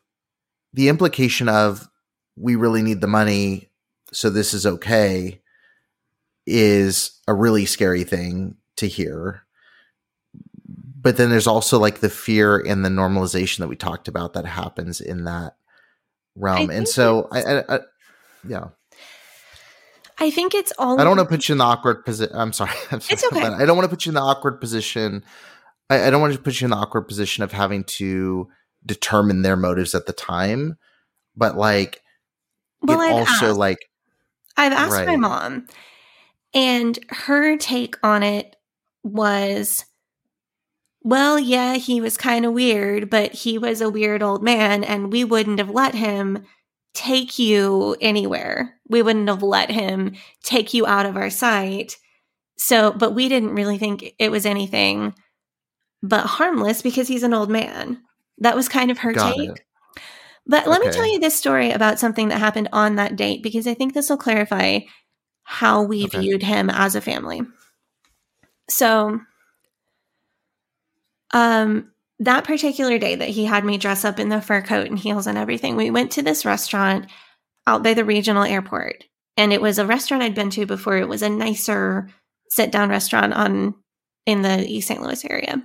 we really need the money, so this is okay, is a really scary thing to hear. But then there's also like the fear and the normalization that we talked about that happens in that realm. And so yeah. I think it's all. I don't want to put you in the awkward position. I'm sorry. It's okay. I don't want to put you in the awkward position. I don't want to put you in the awkward position of having to determine their motives at the time. But like, I've asked my mom, and her take on it was, well, yeah, he was kind of weird, but he was a weird old man, and we wouldn't have let him take you anywhere. We wouldn't have let him take you out of our sight. So, but we didn't really think it was anything but harmless because he's an old man. That was kind of her Got take. it. But let me Okay. tell you this story about something that happened on that date, because I think this will clarify how we Okay. viewed him as a family. So, that particular day that he had me dress up in the fur coat and heels and everything, we went to this restaurant out by the regional airport. And it was a restaurant I'd been to before. It was a nicer sit-down restaurant in the East St. Louis area.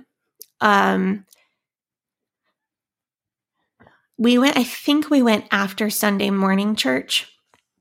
I think we went after Sunday morning church.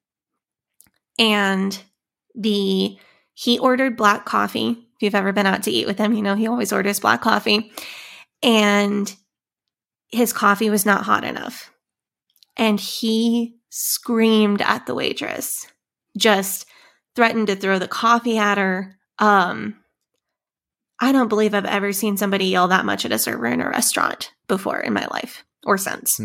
And he ordered black coffee. If you've ever been out to eat with him, you know he always orders black coffee. And his coffee was not hot enough. And he screamed at the waitress, just threatened to throw the coffee at her. I don't believe I've ever seen somebody yell that much at a server in a restaurant before in my life or since.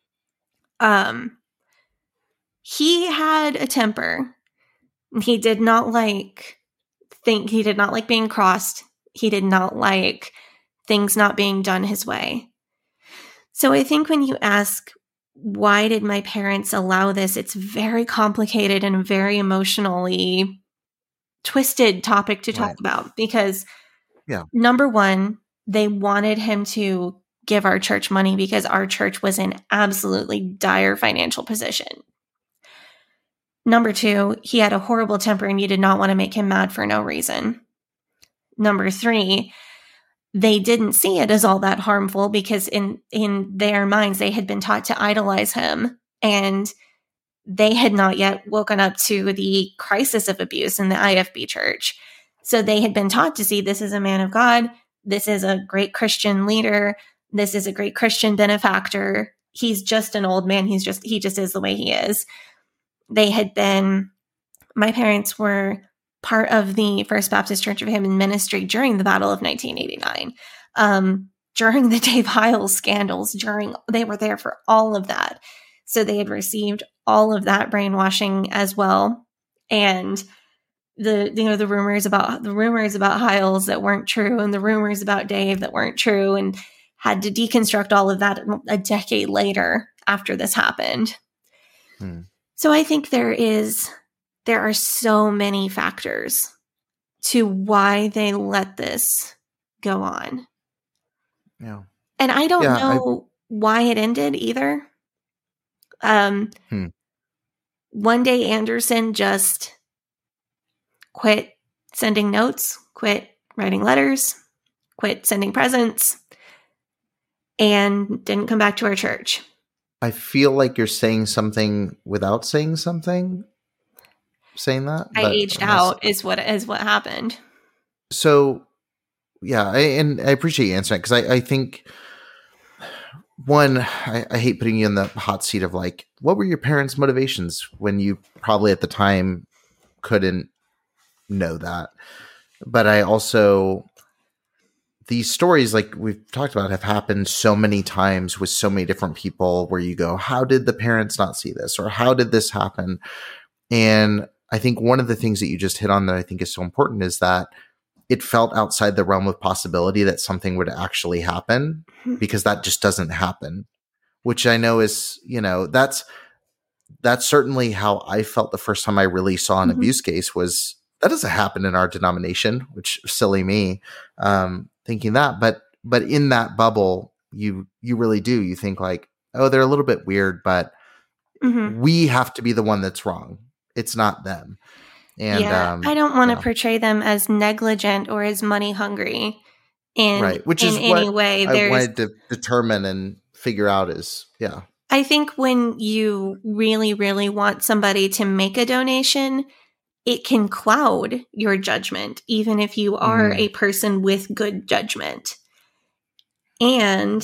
He had a temper. He did not like being crossed. He did not like things not being done his way. So I think when you ask, why did my parents allow this? It's very complicated and very emotionally twisted topic to talk about, because number one, they wanted him to give our church money because our church was in absolutely dire financial position. Number two, he had a horrible temper and you did not want to make him mad for no reason. Number three, they didn't see it as all that harmful because in their minds, they had been taught to idolize him, and they had not yet woken up to the crisis of abuse in the IFB church. So they had been taught to see this is a man of God. This is a great Christian leader. This is a great Christian benefactor. He's just an old man. He just is the way he is. My parents were part of the First Baptist Church of Hammond ministry during the Battle of 1989, during the Dave Hiles scandals, they were there for all of that. So they had received all of that brainwashing as well. And the rumors about Hiles that weren't true, and the rumors about Dave that weren't true, and had to deconstruct all of that a decade later after this happened. So I think there are so many factors to why they let this go on. Yeah. And I don't know why it ended either. One day Anderson just quit sending notes, quit writing letters, quit sending presents, and didn't come back to our church. I feel like you're saying something without saying something. Saying that I aged out is what happened. So, yeah, and I appreciate you answering it, because I think, one, I hate putting you in the hot seat of like, what were your parents' motivations when you probably at the time couldn't know that? But I also, these stories, like we've talked about, have happened so many times with so many different people where you go, how did the parents not see this? Or how did this happen? And I think one of the things that you just hit on that I think is so important is that it felt outside the realm of possibility that something would actually happen, because that just doesn't happen, which I know is, that's certainly how I felt the first time I really saw an abuse case. Was that doesn't happen in our denomination, which silly me, thinking that, but in that bubble, you really do. You think like, oh, they're a little bit weird, but we have to be the one that's wrong. It's not them. And I don't want to portray them as negligent or as money hungry which is any what way. I wanted to determine and figure out is, I think when you really, really want somebody to make a donation, it can cloud your judgment, even if you are a person with good judgment. And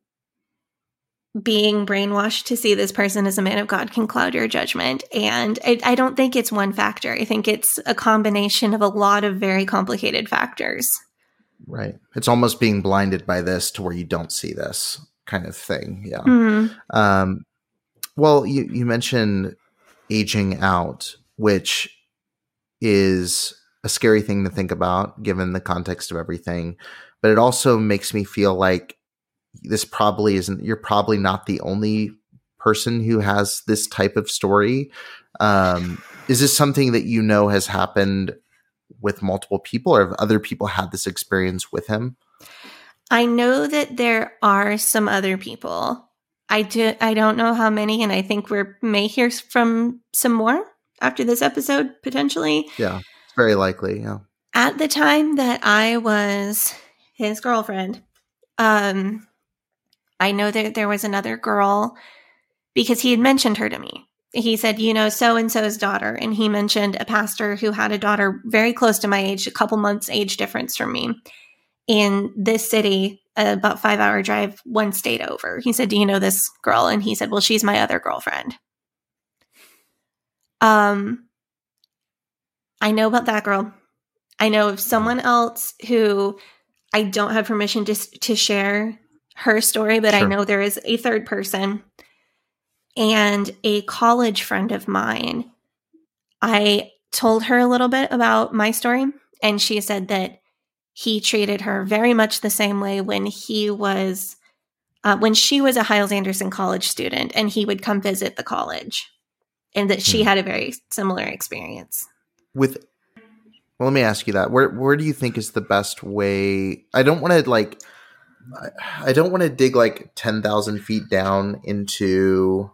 being brainwashed to see this person as a man of God can cloud your judgment. And I don't think it's one factor. I think it's a combination of a lot of very complicated factors. Right. It's almost being blinded by this to where you don't see this kind of thing. Yeah. Well, you mentioned aging out, which is a scary thing to think about given the context of everything. But it also makes me feel like this probably isn't, you're probably not the only person who has this type of story. Is this something that has happened with multiple people, or have other people had this experience with him? I know that there are some other people. I don't know how many, and I think we may hear from some more after this episode, potentially. Yeah, it's very likely, yeah. At the time that I was his girlfriend, I know that there was another girl, because he had mentioned her to me. He said, so-and-so's daughter, and he mentioned a pastor who had a daughter very close to my age, a couple months age difference from me, in this city, about 5-hour drive, one state over. He said, do you know this girl? And he said, well, she's my other girlfriend. I know about that girl. I know of someone else who I don't have permission to share her story, but sure. I know there is a third person. And a college friend of mine, I told her a little bit about my story, and she said that he treated her very much the same way when she was a Hyles-Anderson college student, and he would come visit the college, and that she had a very similar experience. Well, let me ask you that. Where do you think is the best way? I don't want to dig like 10,000 feet down into.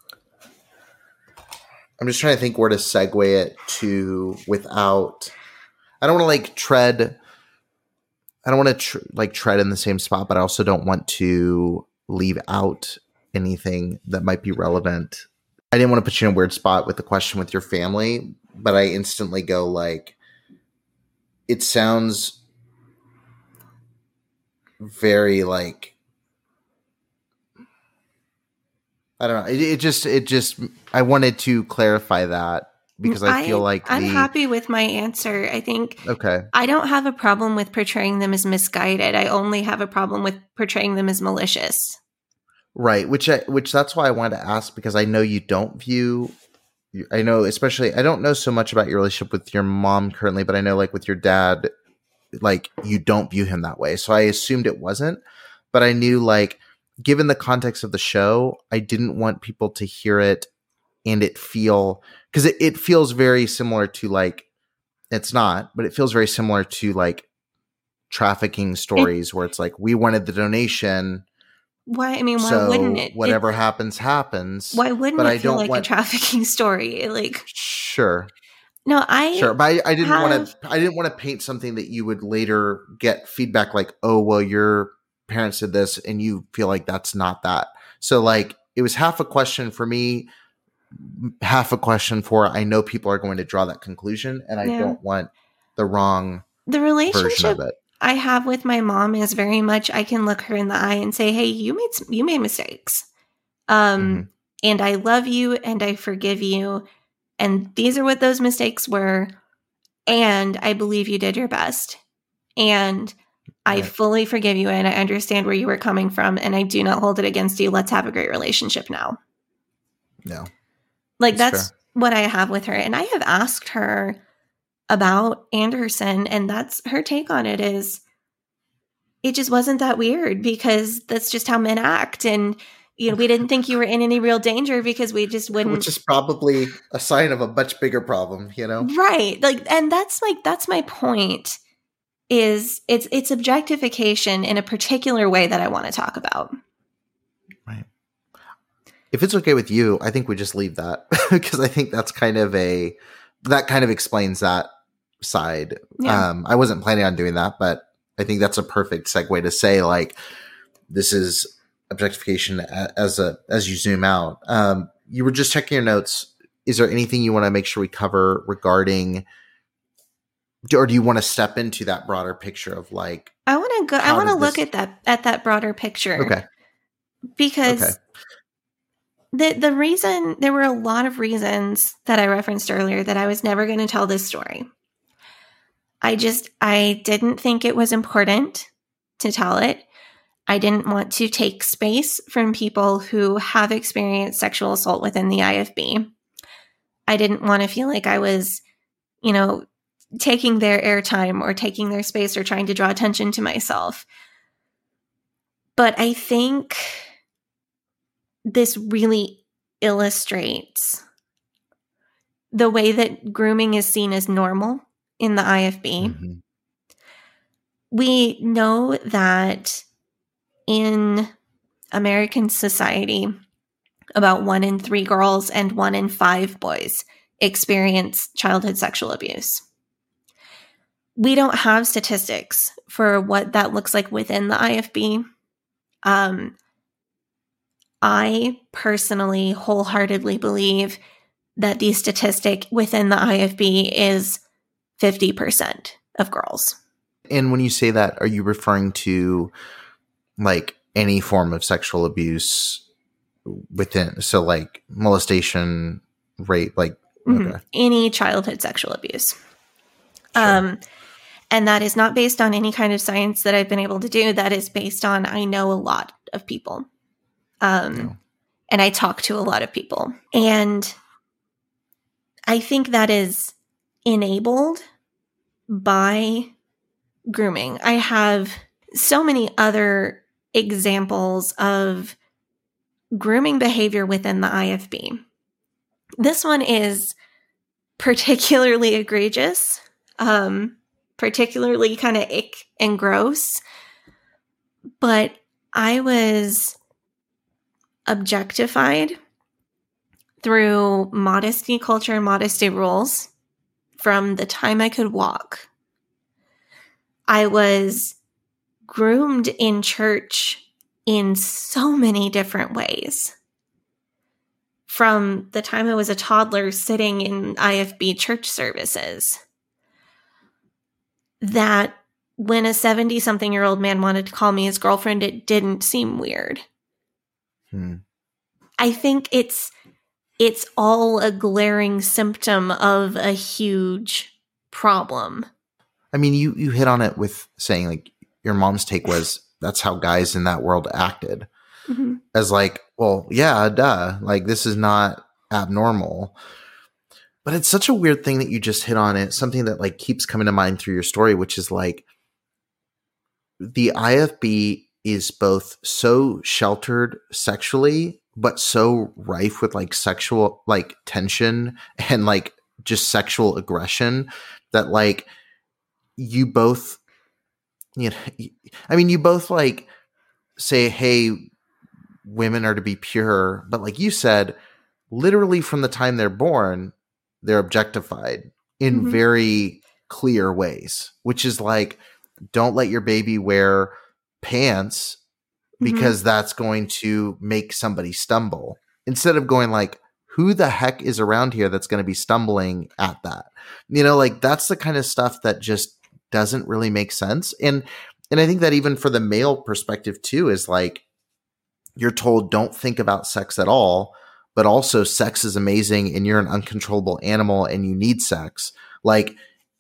I'm just trying to think where to segue it to without. I don't want to tread. I don't want to tread in the same spot, but I also don't want to leave out anything that might be relevant. I didn't want to put you in a weird spot with the question with your family, but I instantly go it sounds very I don't know. It just I wanted to clarify that because I feel like I'm happy with my answer. I think okay. I don't have a problem with portraying them as misguided. I only have a problem with portraying them as malicious. Right, which that's why I wanted to ask, because I know you don't view. I know, especially, I don't know so much about your relationship with your mom currently, but I know with your dad, you don't view him that way. So I assumed it wasn't, but I knew given the context of the show, I didn't want people to hear it and it feel, because it feels very similar to it's not, but it feels very similar to trafficking stories where it's we wanted the donation. Why? I mean, why wouldn't it? Whatever happens. Why wouldn't it feel like a trafficking story? Sure. No, but I didn't want to paint something that you would later get feedback oh, well, your parents did this, and you feel like that's not that. So it was half a question for me, half a question for I know people are going to draw that conclusion, and I don't want the wrong version of it. I have with my mom is very much I can look her in the eye and say, hey, you made mistakes. And I love you and I forgive you. And these are what those mistakes were. And I believe you did your best. And I fully forgive you and I understand where you were coming from. And I do not hold it against you. Let's have a great relationship now. No. That's what I have with her. And I have asked her about Anderson, and that's her take on it is it just wasn't that weird because that's just how men act. And, we didn't think you were in any real danger because we just wouldn't. Which is probably a sign of a much bigger problem, Right. And that's my point is it's objectification in a particular way that I want to talk about. Right. If it's okay with you, I think we just leave that because I think that's that kind of explains that side. Yeah. I wasn't planning on doing that, but I think that's a perfect segue to say this is objectification as you zoom out. You were just checking your notes. Is there anything you want to make sure we cover regarding, or do you want to step into that broader picture of I want to look at that broader picture. Okay. Because the reason, there were a lot of reasons that I referenced earlier that I was never going to tell this story. I didn't think it was important to tell it. I didn't want to take space from people who have experienced sexual assault within the IFB. I didn't want to feel like I was, taking their airtime or taking their space or trying to draw attention to myself. But I think this really illustrates the way that grooming is seen as normal in the IFB. Mm-hmm. We know that in American society, about 1 in 3 girls and 1 in 5 boys experience childhood sexual abuse. We don't have statistics for what that looks like within the IFB. I personally wholeheartedly believe that the statistic within the IFB is 50% of girls. And when you say that, are you referring to like any form of sexual abuse within? So like molestation, rape, like okay. Any childhood sexual abuse. Sure. And that is not based on any kind of science that I've been able to do. That is based on, I know a lot of people. And I talk to a lot of people. And I think that is enabled by grooming. I have so many other examples of grooming behavior within the IFB. This one is particularly egregious, particularly kind of ick and gross. But I was objectified through modesty culture and modesty rules from the time I could walk. I was groomed in church in so many different ways. From the time I was a toddler sitting in IFB church services, that when a 70-something-year-old man wanted to call me his girlfriend, it didn't seem weird. I think it's all a glaring symptom of a huge problem. I mean, you hit on it with saying like your mom's take was that's how guys in that world acted. Mm-hmm. As like, well, yeah, duh. Like this is not abnormal. But it's such a weird thing that you just hit on it. Something that like keeps coming to mind through your story, which is like the IFB is both so sheltered sexually, but so rife with like sexual like tension and like just sexual aggression that like you both, you know, I mean, you both like say, hey, women are to be pure. But like you said, literally from the time they're born, they're objectified in very clear ways, which is like, don't let your baby wear pants because that's going to make somebody stumble, instead of going like, who the heck is around here that's going to be stumbling at that? You know, like that's the kind of stuff that just doesn't really make sense. And I think that even for the male perspective too, is like, you're told don't think about sex at all, but also sex is amazing and you're an uncontrollable animal and you need sex. Like,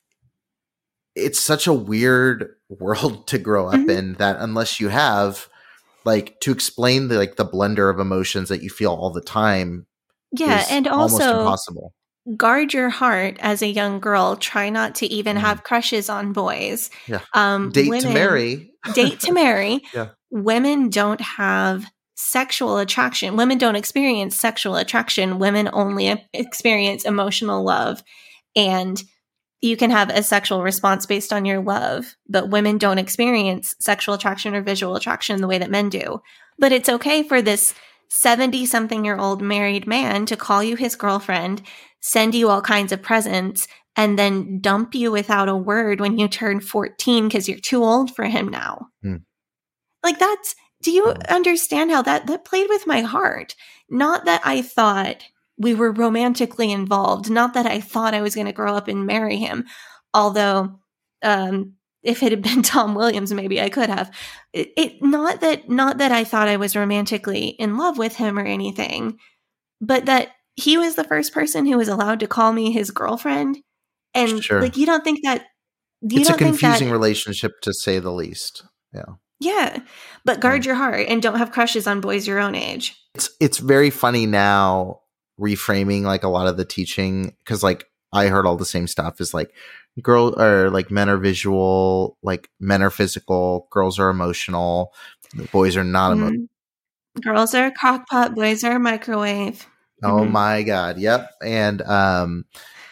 it's such a weird world to grow up in that unless you have like to explain the like the blender of emotions that you feel all the time. Yeah, and almost also impossible. Guard your heart as a young girl. Try not to even have crushes on boys. Yeah. Date to marry. Date to marry. Yeah. Women don't have sexual attraction. Women don't experience sexual attraction. Women only experience emotional love. And you can have a sexual response based on your love, but women don't experience sexual attraction or visual attraction the way that men do. But it's okay for this 70-something-year-old married man to call you his girlfriend, send you all kinds of presents, and then dump you without a word when you turn 14 because you're too old for him now. Like that's, do you understand how that played with my heart? Not that I thought we were romantically involved, not that I thought I was going to grow up and marry him. Although, if it had been Tom Williams, maybe I could have. Not that I thought I was romantically in love with him or anything, but that he was the first person who was allowed to call me his girlfriend. And like, you don't think that it's a confusing relationship, to say the least. Yeah. Yeah. But guard your heart and don't have crushes on boys your own age. It's very funny now reframing like a lot of the teaching, because like I heard all the same stuff is like men are visual, like men are physical, girls are emotional. The boys are not Girls are a crock pot, boys are a microwave. Oh my God. Yep. And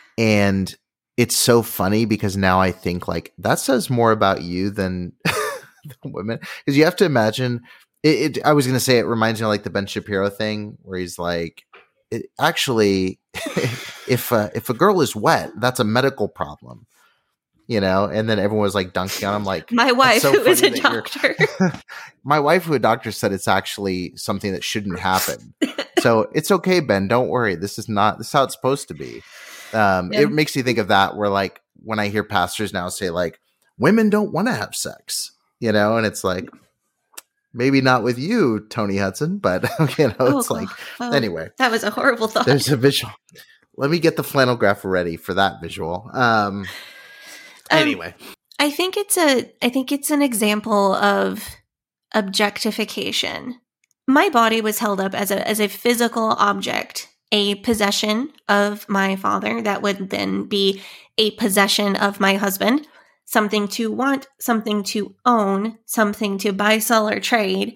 it's so funny because now I think like that says more about you than women. Because you have to imagine I was going to say, it reminds me of like the Ben Shapiro thing where he's like, actually, if a girl is wet, that's a medical problem. And then everyone was like dunking on him, like my wife, who is a doctor. My wife, who a doctor, said it's actually something that shouldn't happen. So it's okay, Ben. Don't worry. This is how it's supposed to be. It makes me think of that, where like when I hear pastors now say like women don't want to have sex, and it's like maybe not with you, Tony Hudson, but anyway. That was a horrible thought. There's a visual. Let me get the flannel graph ready for that visual. Anyway, I think it's an example of objectification. My body was held up as a physical object, a possession of my father that would then be a possession of my husband, something to want, something to own, something to buy, sell, or trade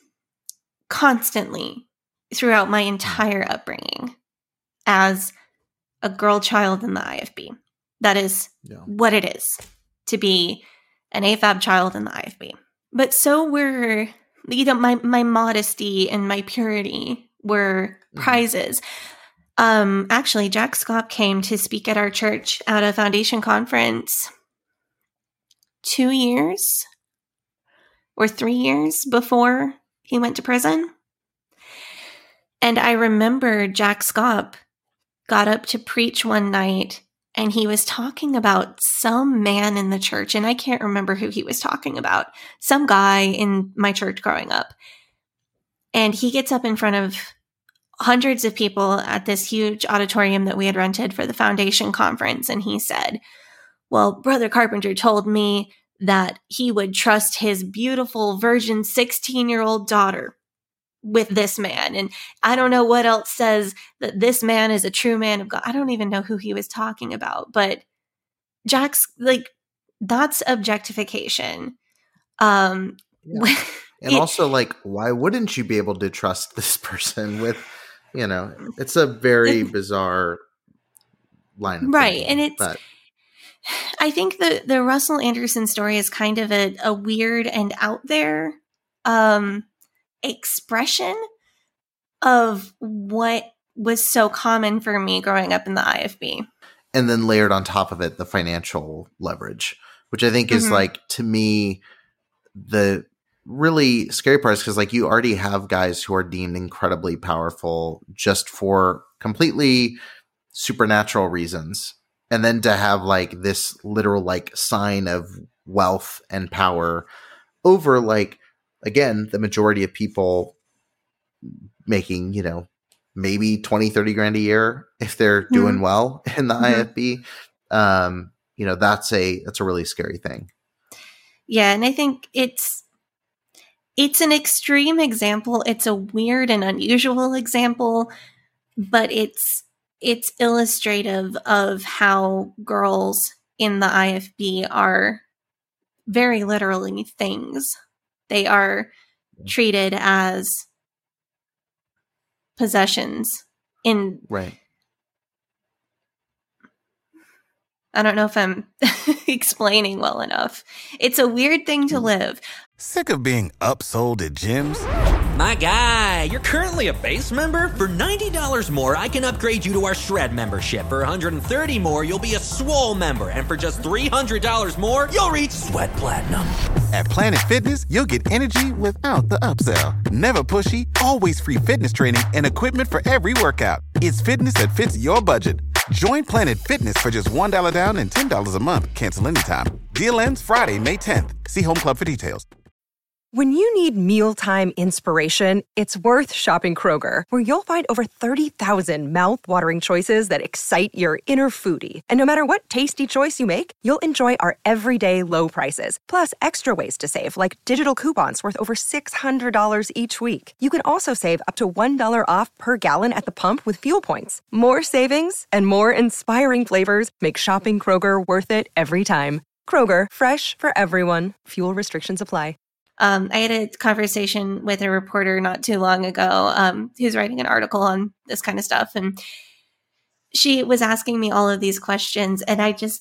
constantly throughout my entire upbringing as a girl child in the IFB. That is what it is to be an AFAB child in the IFB. But so were, my modesty and my purity were prizes. Actually, Jack Scott came to speak at our church at a foundation conference 2 years or 3 years before he went to prison. And I remember Jack Scott got up to preach one night, and he was talking about some man in the church, and I can't remember who he was talking about, some guy in my church growing up. And he gets up in front of hundreds of people at this huge auditorium that we had rented for the foundation conference, and he said, well, Brother Carpenter told me that he would trust his beautiful virgin 16-year-old daughter with this man. And I don't know what else says that this man is a true man of God. I don't even know who he was talking about, but Jack's like, that's objectification. And also like, why wouldn't you be able to trust this person with, it's a very bizarre line of right. thinking, And I think the Russell Anderson story is kind of a weird and out there, expression of what was so common for me growing up in the IFB. And then layered on top of it, the financial leverage, which I think is like, to me, the really scary part is because like you already have guys who are deemed incredibly powerful just for completely supernatural reasons. And then to have like this literal like sign of wealth and power over like, again, the majority of people making, maybe 20, 30 grand a year if they're doing well in the IFB. That's a really scary thing. Yeah. And I think it's an extreme example. It's a weird and unusual example, but it's illustrative of how girls in the IFB are very literally things. They are treated as possessions right. I don't know if I'm explaining well enough. It's a weird thing to live. Sick of being upsold at gyms? My guy, you're currently a base member. For $90 more, I can upgrade you to our Shred membership. For $130 more, you'll be a Swole member. And for just $300 more, you'll reach Sweat Platinum. At Planet Fitness, you'll get energy without the upsell. Never pushy, always free fitness training and equipment for every workout. It's fitness that fits your budget. Join Planet Fitness for just $1 down and $10 a month. Cancel anytime. Deal ends Friday, May 10th. See Home Club for details. When you need mealtime inspiration, it's worth shopping Kroger, where you'll find over 30,000 mouth-watering choices that excite your inner foodie. And no matter what tasty choice you make, you'll enjoy our everyday low prices, plus extra ways to save, like digital coupons worth over $600 each week. You can also save up to $1 off per gallon at the pump with fuel points. More savings and more inspiring flavors make shopping Kroger worth it every time. Kroger, fresh for everyone. Fuel restrictions apply. I had a conversation with a reporter not too long ago who's writing an article on this kind of stuff. And she was asking me all of these questions. And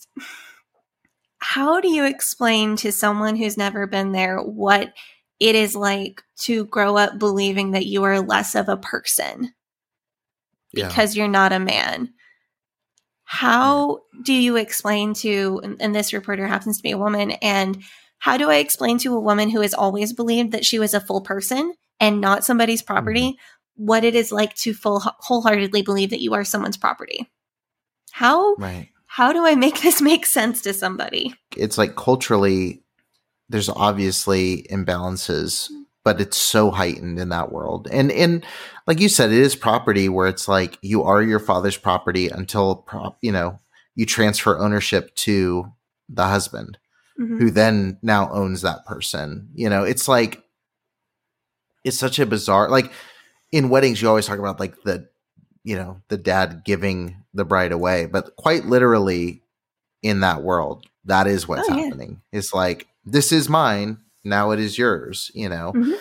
how do you explain to someone who's never been there what it is like to grow up believing that you are less of a person because you're not a man? How do you explain to, and this reporter happens to be a woman, and how do I explain to a woman who has always believed that she was a full person and not somebody's property what it is like to wholeheartedly believe that you are someone's property? How do I make this make sense to somebody? It's like culturally, there's obviously imbalances, but it's so heightened in that world. And like you said, it is property where it's like you are your father's property until, you transfer ownership to the husband who then now owns that person. It's like, it's such a bizarre, like in weddings, you always talk about like the dad giving the bride away, but quite literally in that world, that is what's happening. It's like, this is mine. Now it is yours, Again,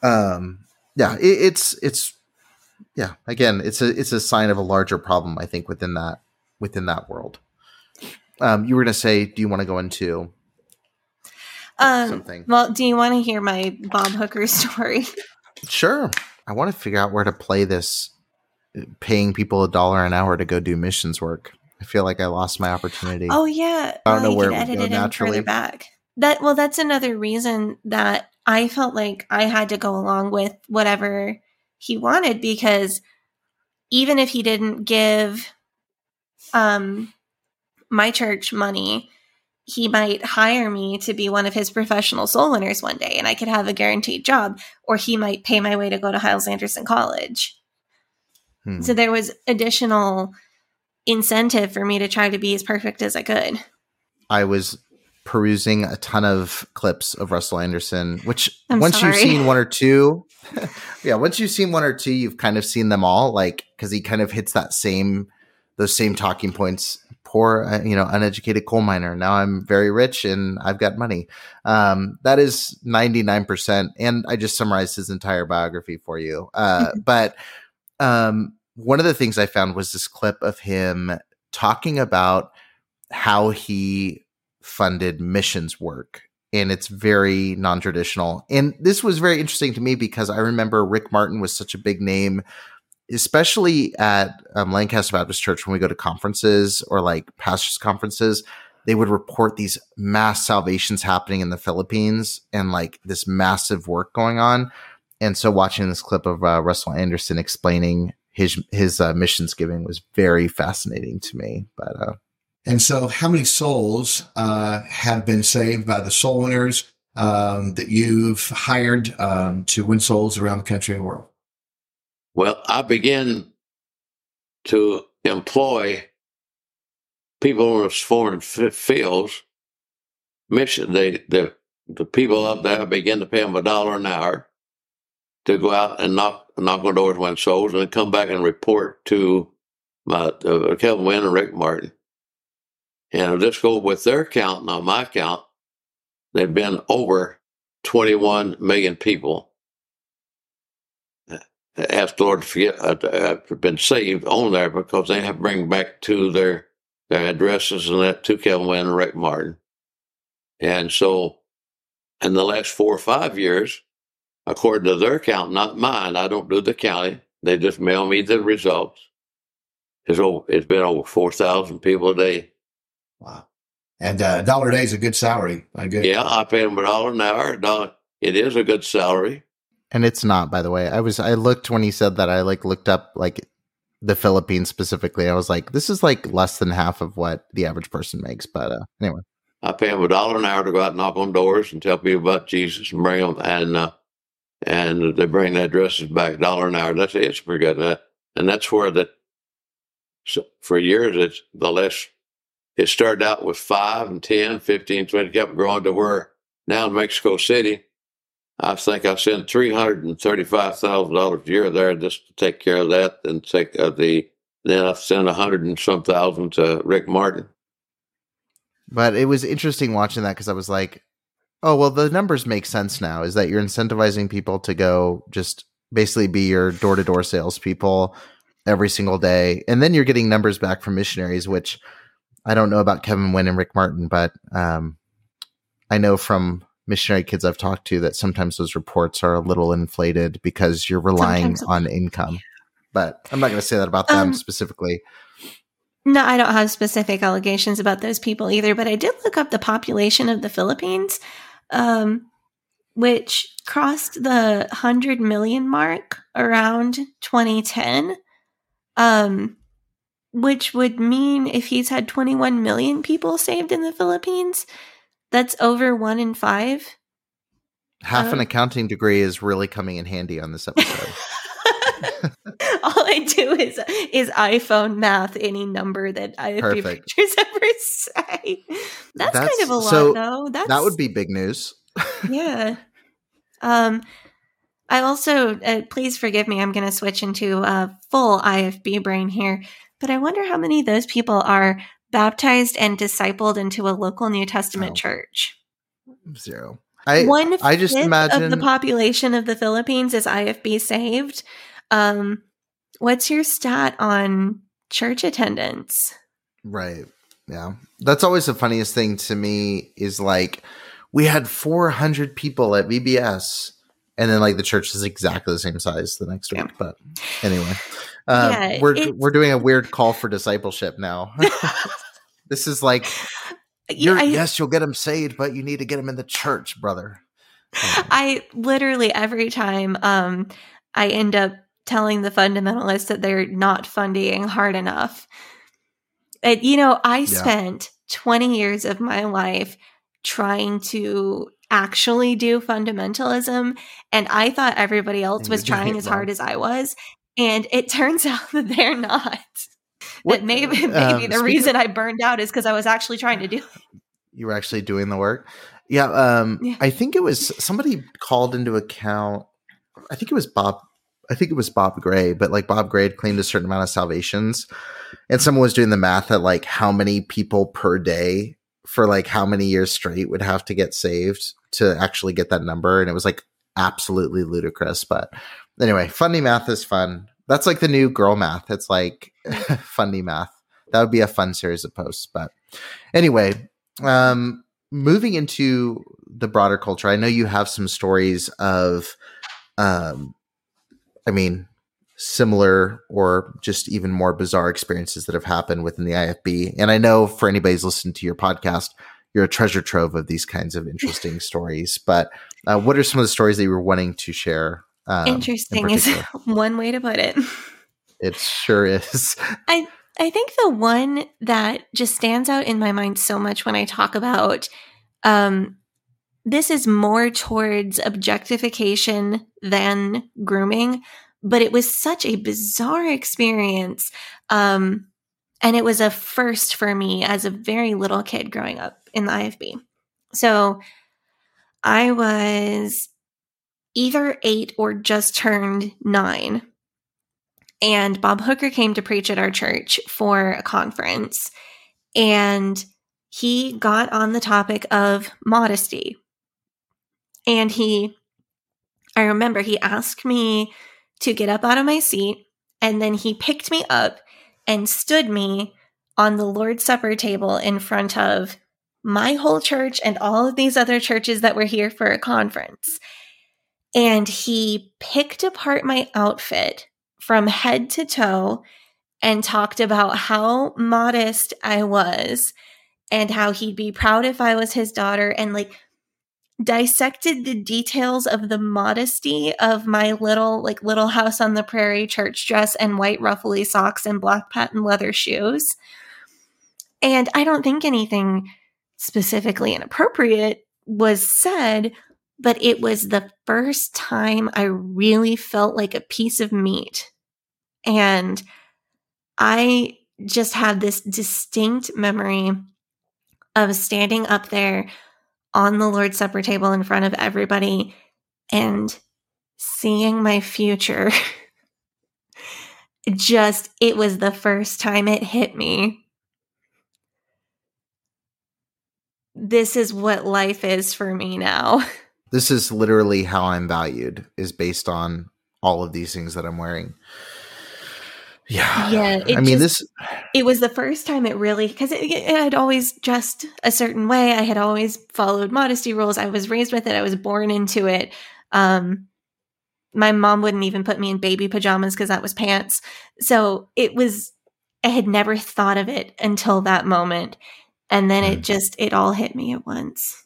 it's a sign of a larger problem, I think, within that world. You were going to say, do you want to go into something? Well, do you want to hear my Bob Hooker story? Sure. I want to figure out where to play this, paying people $1 an hour to go do missions work. I feel like I lost my opportunity. Oh yeah. I don't know where it we would go go naturally. further back. That's another reason that I felt like I had to go along with whatever he wanted, because even if he didn't give my church money, he might hire me to be one of his professional soul winners one day and I could have a guaranteed job, or he might pay my way to go to Hyles-Anderson College. So there was additional incentive for me to try to be as perfect as I could. I was perusing a ton of clips of Russell Anderson, which once you've seen one or two, you've kind of seen them all, like, because he kind of hits those same talking points. Poor, uneducated coal miner. Now I'm very rich and I've got money. That is 99%. And I just summarized his entire biography for you. But one of the things I found was this clip of him talking about how he funded missions work. And it's very non-traditional. And this was very interesting to me because I remember Rick Martin was such a big name, especially at Lancaster Baptist Church. When we go to conferences or like pastors' conferences, they would report these mass salvations happening in the Philippines and like this massive work going on. And so watching this clip of Russell Anderson explaining his missions giving was very fascinating to me. But and so how many souls have been saved by the soul winners that you've hired to win souls around the country and world? Well, I began to employ people in those foreign fields. The people up there began to pay them $1 an hour to go out and knock on doors, win souls, and then come back and report to Kevin Wynn and Rick Martin. And I'll just go with their count, not my count. They've been over 21 million people. Ask the Lord to forget have been saved on there because they have to bring back to their addresses and that to Kevin Wynn and Rick Martin. And so in the last 4 or 5 years, according to their count, not mine, I don't do the counting. They just mail me the results. It's been over 4,000 people a day. Wow. And $1 a day is a good salary. Yeah, I pay them $1 an hour. It is a good salary. And it's not, by the way. I looked when he said that. I looked up the Philippines specifically. I was like, this is like less than half of what the average person makes. But anyway, I pay them $1 an hour to go out and knock on doors and tell people about Jesus and bring them, and they bring the addresses back $1 an hour. It's pretty good. And that's where for years it started out with 5 and 10, 15, 20, kept growing to where now in Mexico City, I think I sent $335,000 a year there just to take care of that, and then I sent 100 and some thousand to Rick Martin. But it was interesting watching that because I was like, Oh, well, the numbers make sense now, is that you're incentivizing people to go just basically be your door-to-door salespeople every single day. And then you're getting numbers back from missionaries, which I don't know about Kevin Wynn and Rick Martin, but I know from missionary kids I've talked to that sometimes those reports are a little inflated because you're relying on income. But I'm not going to say that about them specifically. No, I don't have specific allegations about those people either, but I did look up the population of the Philippines, which crossed the 100 million mark around 2010, which would mean if he's had 21 million people saved in the Philippines, that's over 1 in 5. Half an accounting degree is really coming in handy on this episode. All I do is iPhone math any number that IFB pictures ever say. That's kind of a lot, though. That would be big news. Yeah. I also, please forgive me, I'm going to switch into a full IFB brain here, but I wonder how many of those people are baptized and discipled into a local New Testament church. 0. I just imagine of the population of the Philippines is IFB saved. What's your stat on church attendance? Right. Yeah. That's always the funniest thing to me is like, we had 400 people at VBS and then like the church is exactly the same size the next week. But anyway, we're doing a weird call for discipleship now. This is like, yes, you'll get them saved, but you need to get them in the church, brother. I literally every time I end up telling the fundamentalists that they're not funding hard enough. I spent 20 years of my life trying to actually do fundamentalism, and I thought everybody else was trying as hard as I was, and it turns out that they're not. That maybe the reason I burned out is because I was actually trying to do it. You were actually doing the work? Yeah. I think it was somebody called into account. I think it was Bob Gray, but like Bob Gray had claimed a certain amount of salvations, and someone was doing the math at like how many people per day for like how many years straight would have to get saved to actually get that number. And it was like absolutely ludicrous. But anyway, funny math is fun. That's like the new girl math. It's like funny math. That would be a fun series of posts. But anyway, moving into the broader culture, I know you have some stories of, similar or just even more bizarre experiences that have happened within the IFB. And I know for anybody who's listened to your podcast, you're a treasure trove of these kinds of interesting stories. But what are some of the stories that you were wanting to share? Interesting is one way to put it. It sure is. I think the one that just stands out in my mind so much when I talk about this is more towards objectification than grooming, but it was such a bizarre experience. And it was a first for me as a very little kid growing up in the IFB. So I was either 8 or just turned 9. And Bob Hooker came to preach at our church for a conference. And he got on the topic of modesty. And I remember he asked me to get up out of my seat, and then he picked me up and stood me on the Lord's Supper table in front of my whole church and all of these other churches that were here for a conference. And he picked apart my outfit from head to toe and talked about how modest I was and how he'd be proud if I was his daughter, and like dissected the details of the modesty of my little house on the prairie church dress and white ruffly socks and black patent leather shoes. And I don't think anything specifically inappropriate was said, but it was the first time I really felt like a piece of meat. And I just had this distinct memory of standing up there on the Lord's Supper table in front of everybody and seeing my future. It was the first time it hit me this is what life is for me now. This is literally how I'm valued, is based on all of these things that I'm wearing. Yeah. It was the first time it really, because it had always dressed a certain way. I had always followed modesty rules. I was raised with it. I was born into it. My mom wouldn't even put me in baby pajamas because that was pants. So I had never thought of it until that moment. And then it all hit me at once.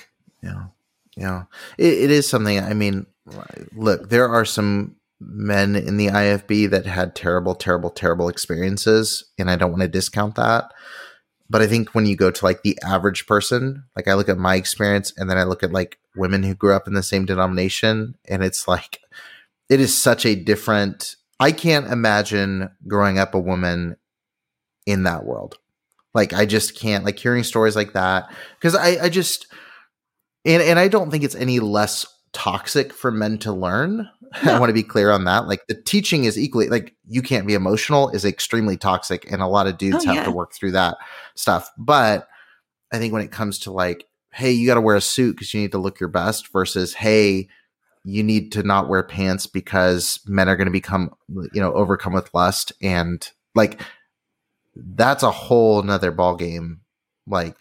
Yeah. It is something, I mean, look, there are some men in the IFB that had terrible, terrible, terrible experiences, and I don't want to discount that. But I think when you go to like the average person, like I look at my experience and then I look at like women who grew up in the same denomination, and it's like, it is such a different, I can't imagine growing up a woman in that world. Like, I just can't, like, hearing stories like that, because I just, and I don't think it's any less toxic for men to learn. No. I want to be clear on that. Like, the teaching is equally, like, you can't be emotional is extremely toxic, and a lot of dudes have to work through that stuff. But I think when it comes to like, hey, you got to wear a suit because you need to look your best, versus, hey, you need to not wear pants because men are going to become, overcome with lust, and like, that's a whole nother ball game, like,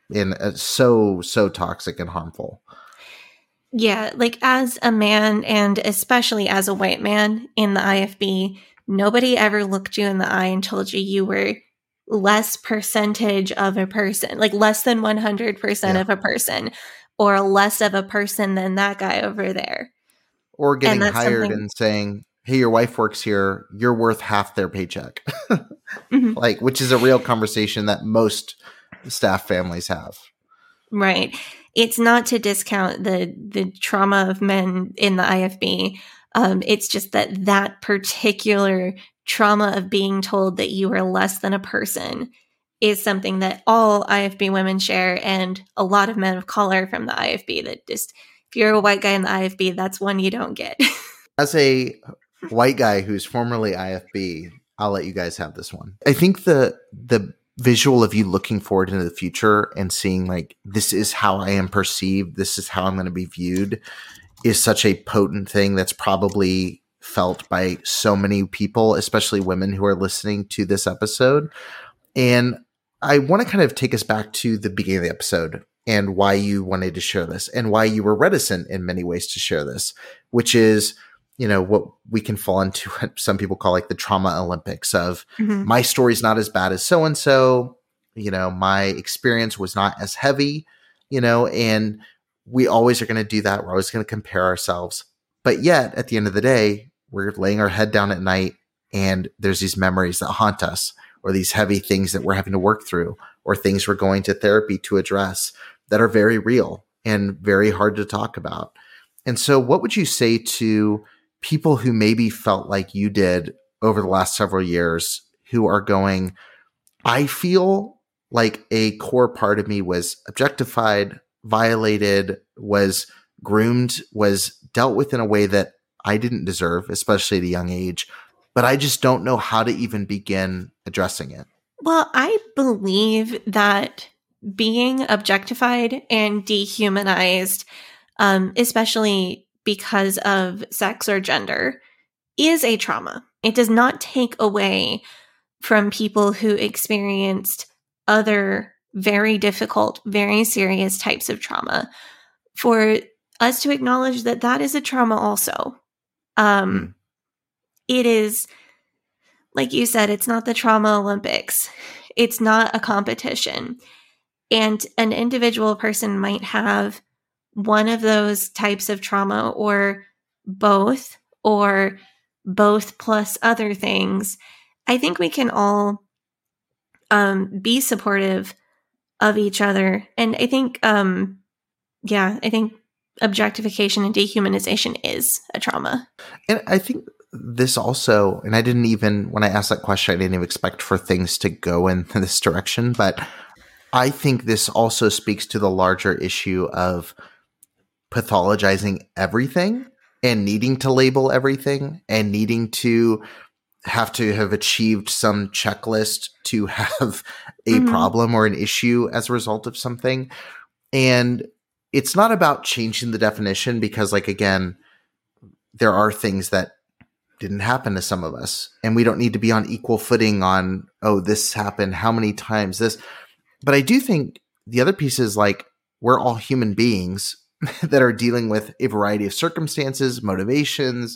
so toxic and harmful. Yeah, like, as a man, and especially as a white man in the IFB, nobody ever looked you in the eye and told you were less percentage of a person, like less than 100% of a person, or less of a person than that guy over there. Or getting hired and saying, hey, your wife works here, you're worth half their paycheck. Like, which is a real conversation that most staff families have. Right. It's not to discount the trauma of men in the IFB. It's just that particular trauma of being told that you are less than a person is something that all IFB women share, and a lot of men of color from the IFB, that just, if you're a white guy in the IFB, that's one you don't get. As a white guy who's formerly IFB, I'll let you guys have this one. I think the visual of you looking forward into the future and seeing like, this is how I am perceived, this is how I'm going to be viewed, is such a potent thing that's probably felt by so many people, especially women who are listening to this episode. And I want to kind of take us back to the beginning of the episode and why you wanted to share this, and why you were reticent in many ways to share this, which is, what we can fall into what some people call like the trauma Olympics of my story's not as bad as so-and-so, my experience was not as heavy, and we always are going to do that. We're always going to compare ourselves. But yet at the end of the day, we're laying our head down at night and there's these memories that haunt us, or these heavy things that we're having to work through, or things we're going to therapy to address that are very real and very hard to talk about. And so what would you say to people who maybe felt like you did over the last several years, who are going, I feel like a core part of me was objectified, violated, was groomed, was dealt with in a way that I didn't deserve, especially at a young age, but I just don't know how to even begin addressing it? Well, I believe that being objectified and dehumanized, especially because of sex or gender, is a trauma. It does not take away from people who experienced other very difficult, very serious types of trauma, for us to acknowledge that that is a trauma also. It is, like you said, it's not the trauma Olympics. It's not a competition. And an individual person might have one of those types of trauma, or both plus other things. I think we can all be supportive of each other. And I think, I think objectification and dehumanization is a trauma. And I think this also, and I didn't even, when I asked that question, I didn't even expect for things to go in this direction, but I think this also speaks to the larger issue of pathologizing everything and needing to label everything and needing to have to have achieved some checklist to have a problem or an issue as a result of something. And it's not about changing the definition because, like, again, there are things that didn't happen to some of us, and we don't need to be on equal footing on, oh, this happened, how many times this. But I do think the other piece is, like, we're all human beings that are dealing with a variety of circumstances, motivations,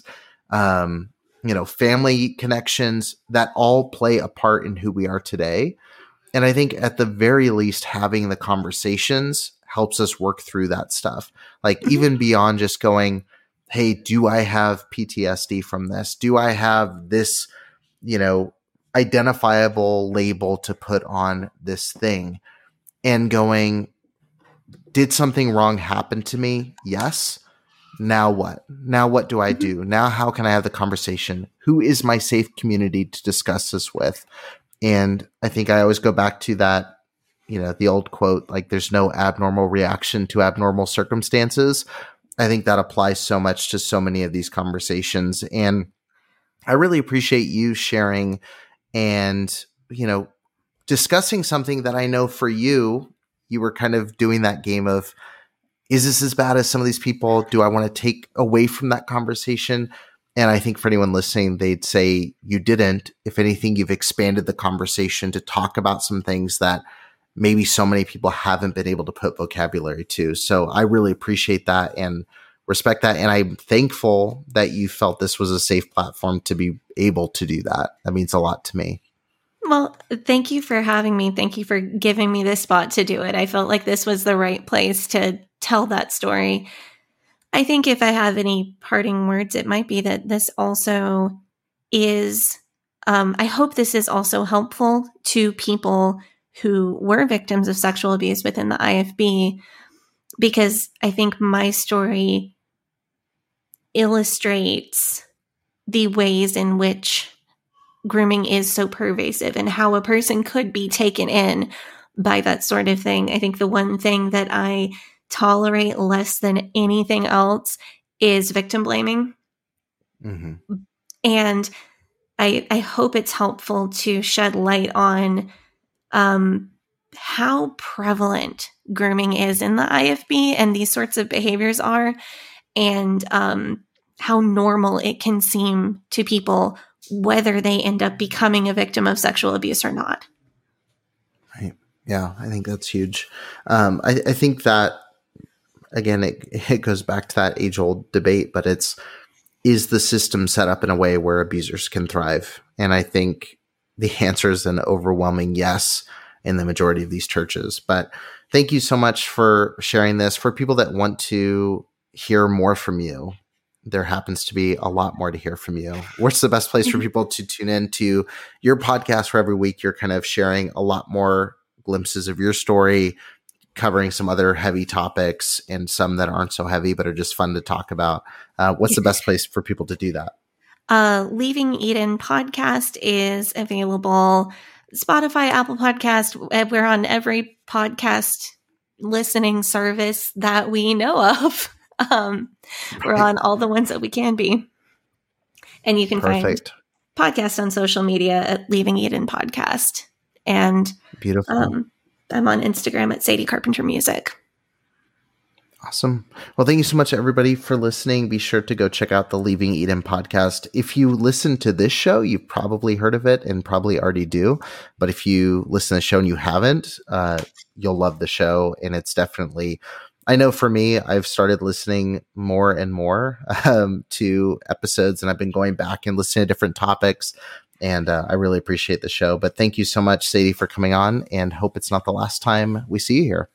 family connections that all play a part in who we are today. And I think at the very least, having the conversations helps us work through that stuff. Like, even beyond just going, hey, do I have PTSD from this? Do I have this, identifiable label to put on this thing? And going, did something wrong happen to me? Yes. Now what? Now what do I do? Now how can I have the conversation? Who is my safe community to discuss this with? And I think I always go back to that, the old quote, like, there's no abnormal reaction to abnormal circumstances. I think that applies so much to so many of these conversations. And I really appreciate you sharing and, discussing something that I know for you were kind of doing that game of, is this as bad as some of these people? Do I want to take away from that conversation? And I think for anyone listening, they'd say you didn't. If anything, you've expanded the conversation to talk about some things that maybe so many people haven't been able to put vocabulary to. So I really appreciate that and respect that. And I'm thankful that you felt this was a safe platform to be able to do that. That means a lot to me. Well, thank you for having me. Thank you for giving me this spot to do it. I felt like this was the right place to tell that story. I think if I have any parting words, it might be that this also is, I hope this is also helpful to people who were victims of sexual abuse within the IFB, because I think my story illustrates the ways in which grooming is so pervasive and how a person could be taken in by that sort of thing. I think the one thing that I tolerate less than anything else is victim blaming. Mm-hmm. And I hope it's helpful to shed light on how prevalent grooming is in the IFB and these sorts of behaviors are, and how normal it can seem to people, whether they end up becoming a victim of sexual abuse or not. Right. Yeah, I think that's huge. I think that, again, it goes back to that age-old debate, but is the system set up in a way where abusers can thrive? And I think the answer is an overwhelming yes in the majority of these churches. But thank you so much for sharing this. For people that want to hear more from you, there happens to be a lot more to hear from you. What's the best place for people to tune in to your podcast, where every week you're kind of sharing a lot more glimpses of your story, covering some other heavy topics and some that aren't so heavy but are just fun to talk about? What's the best place for people to do that? Leaving Eden podcast is available Spotify, Apple Podcast. We're on every podcast listening service that we know of. We're on all the ones that we can be. And you can find podcasts on social media at Leaving Eden Podcast. And beautiful. I'm on Instagram at Sadie Carpenter Music. Awesome. Well, thank you so much, everybody, for listening. Be sure to go check out the Leaving Eden podcast. If you listen to this show, you've probably heard of it and probably already do. But if you listen to the show and you haven't, you'll love the show. And it's definitely, I know for me, I've started listening more and more to episodes, and I've been going back and listening to different topics. And I really appreciate the show. But thank you so much, Sadie, for coming on, and hope it's not the last time we see you here.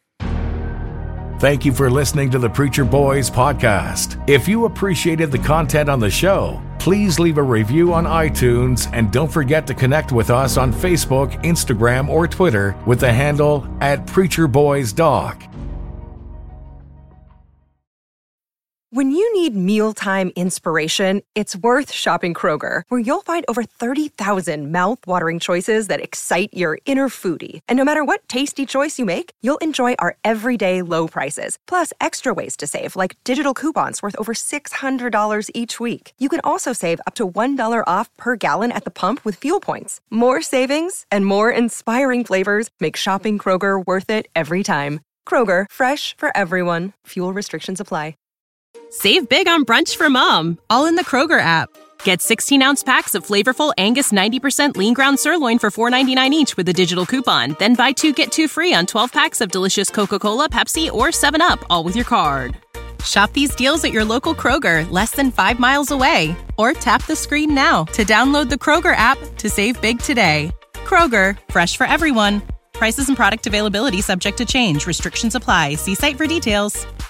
Thank you for listening to the Preacher Boys podcast. If you appreciated the content on the show, please leave a review on iTunes, and don't forget to connect with us on Facebook, Instagram, or Twitter with the handle @PreacherBoysDoc. When you need mealtime inspiration, it's worth shopping Kroger, where you'll find over 30,000 mouth-watering choices that excite your inner foodie. And no matter what tasty choice you make, you'll enjoy our everyday low prices, plus extra ways to save, like digital coupons worth over $600 each week. You can also save up to $1 off per gallon at the pump with fuel points. More savings and more inspiring flavors make shopping Kroger worth it every time. Kroger, fresh for everyone. Fuel restrictions apply. Save big on brunch for mom, all in the Kroger app. Get 16-ounce packs of flavorful Angus 90% lean ground sirloin for $4.99 each with a digital coupon. Then buy 2, get 2 free on 12 packs of delicious Coca-Cola, Pepsi, or 7-Up, all with your card. Shop these deals at your local Kroger, less than 5 miles away. Or tap the screen now to download the Kroger app to save big today. Kroger, fresh for everyone. Prices and product availability subject to change. Restrictions apply. See site for details.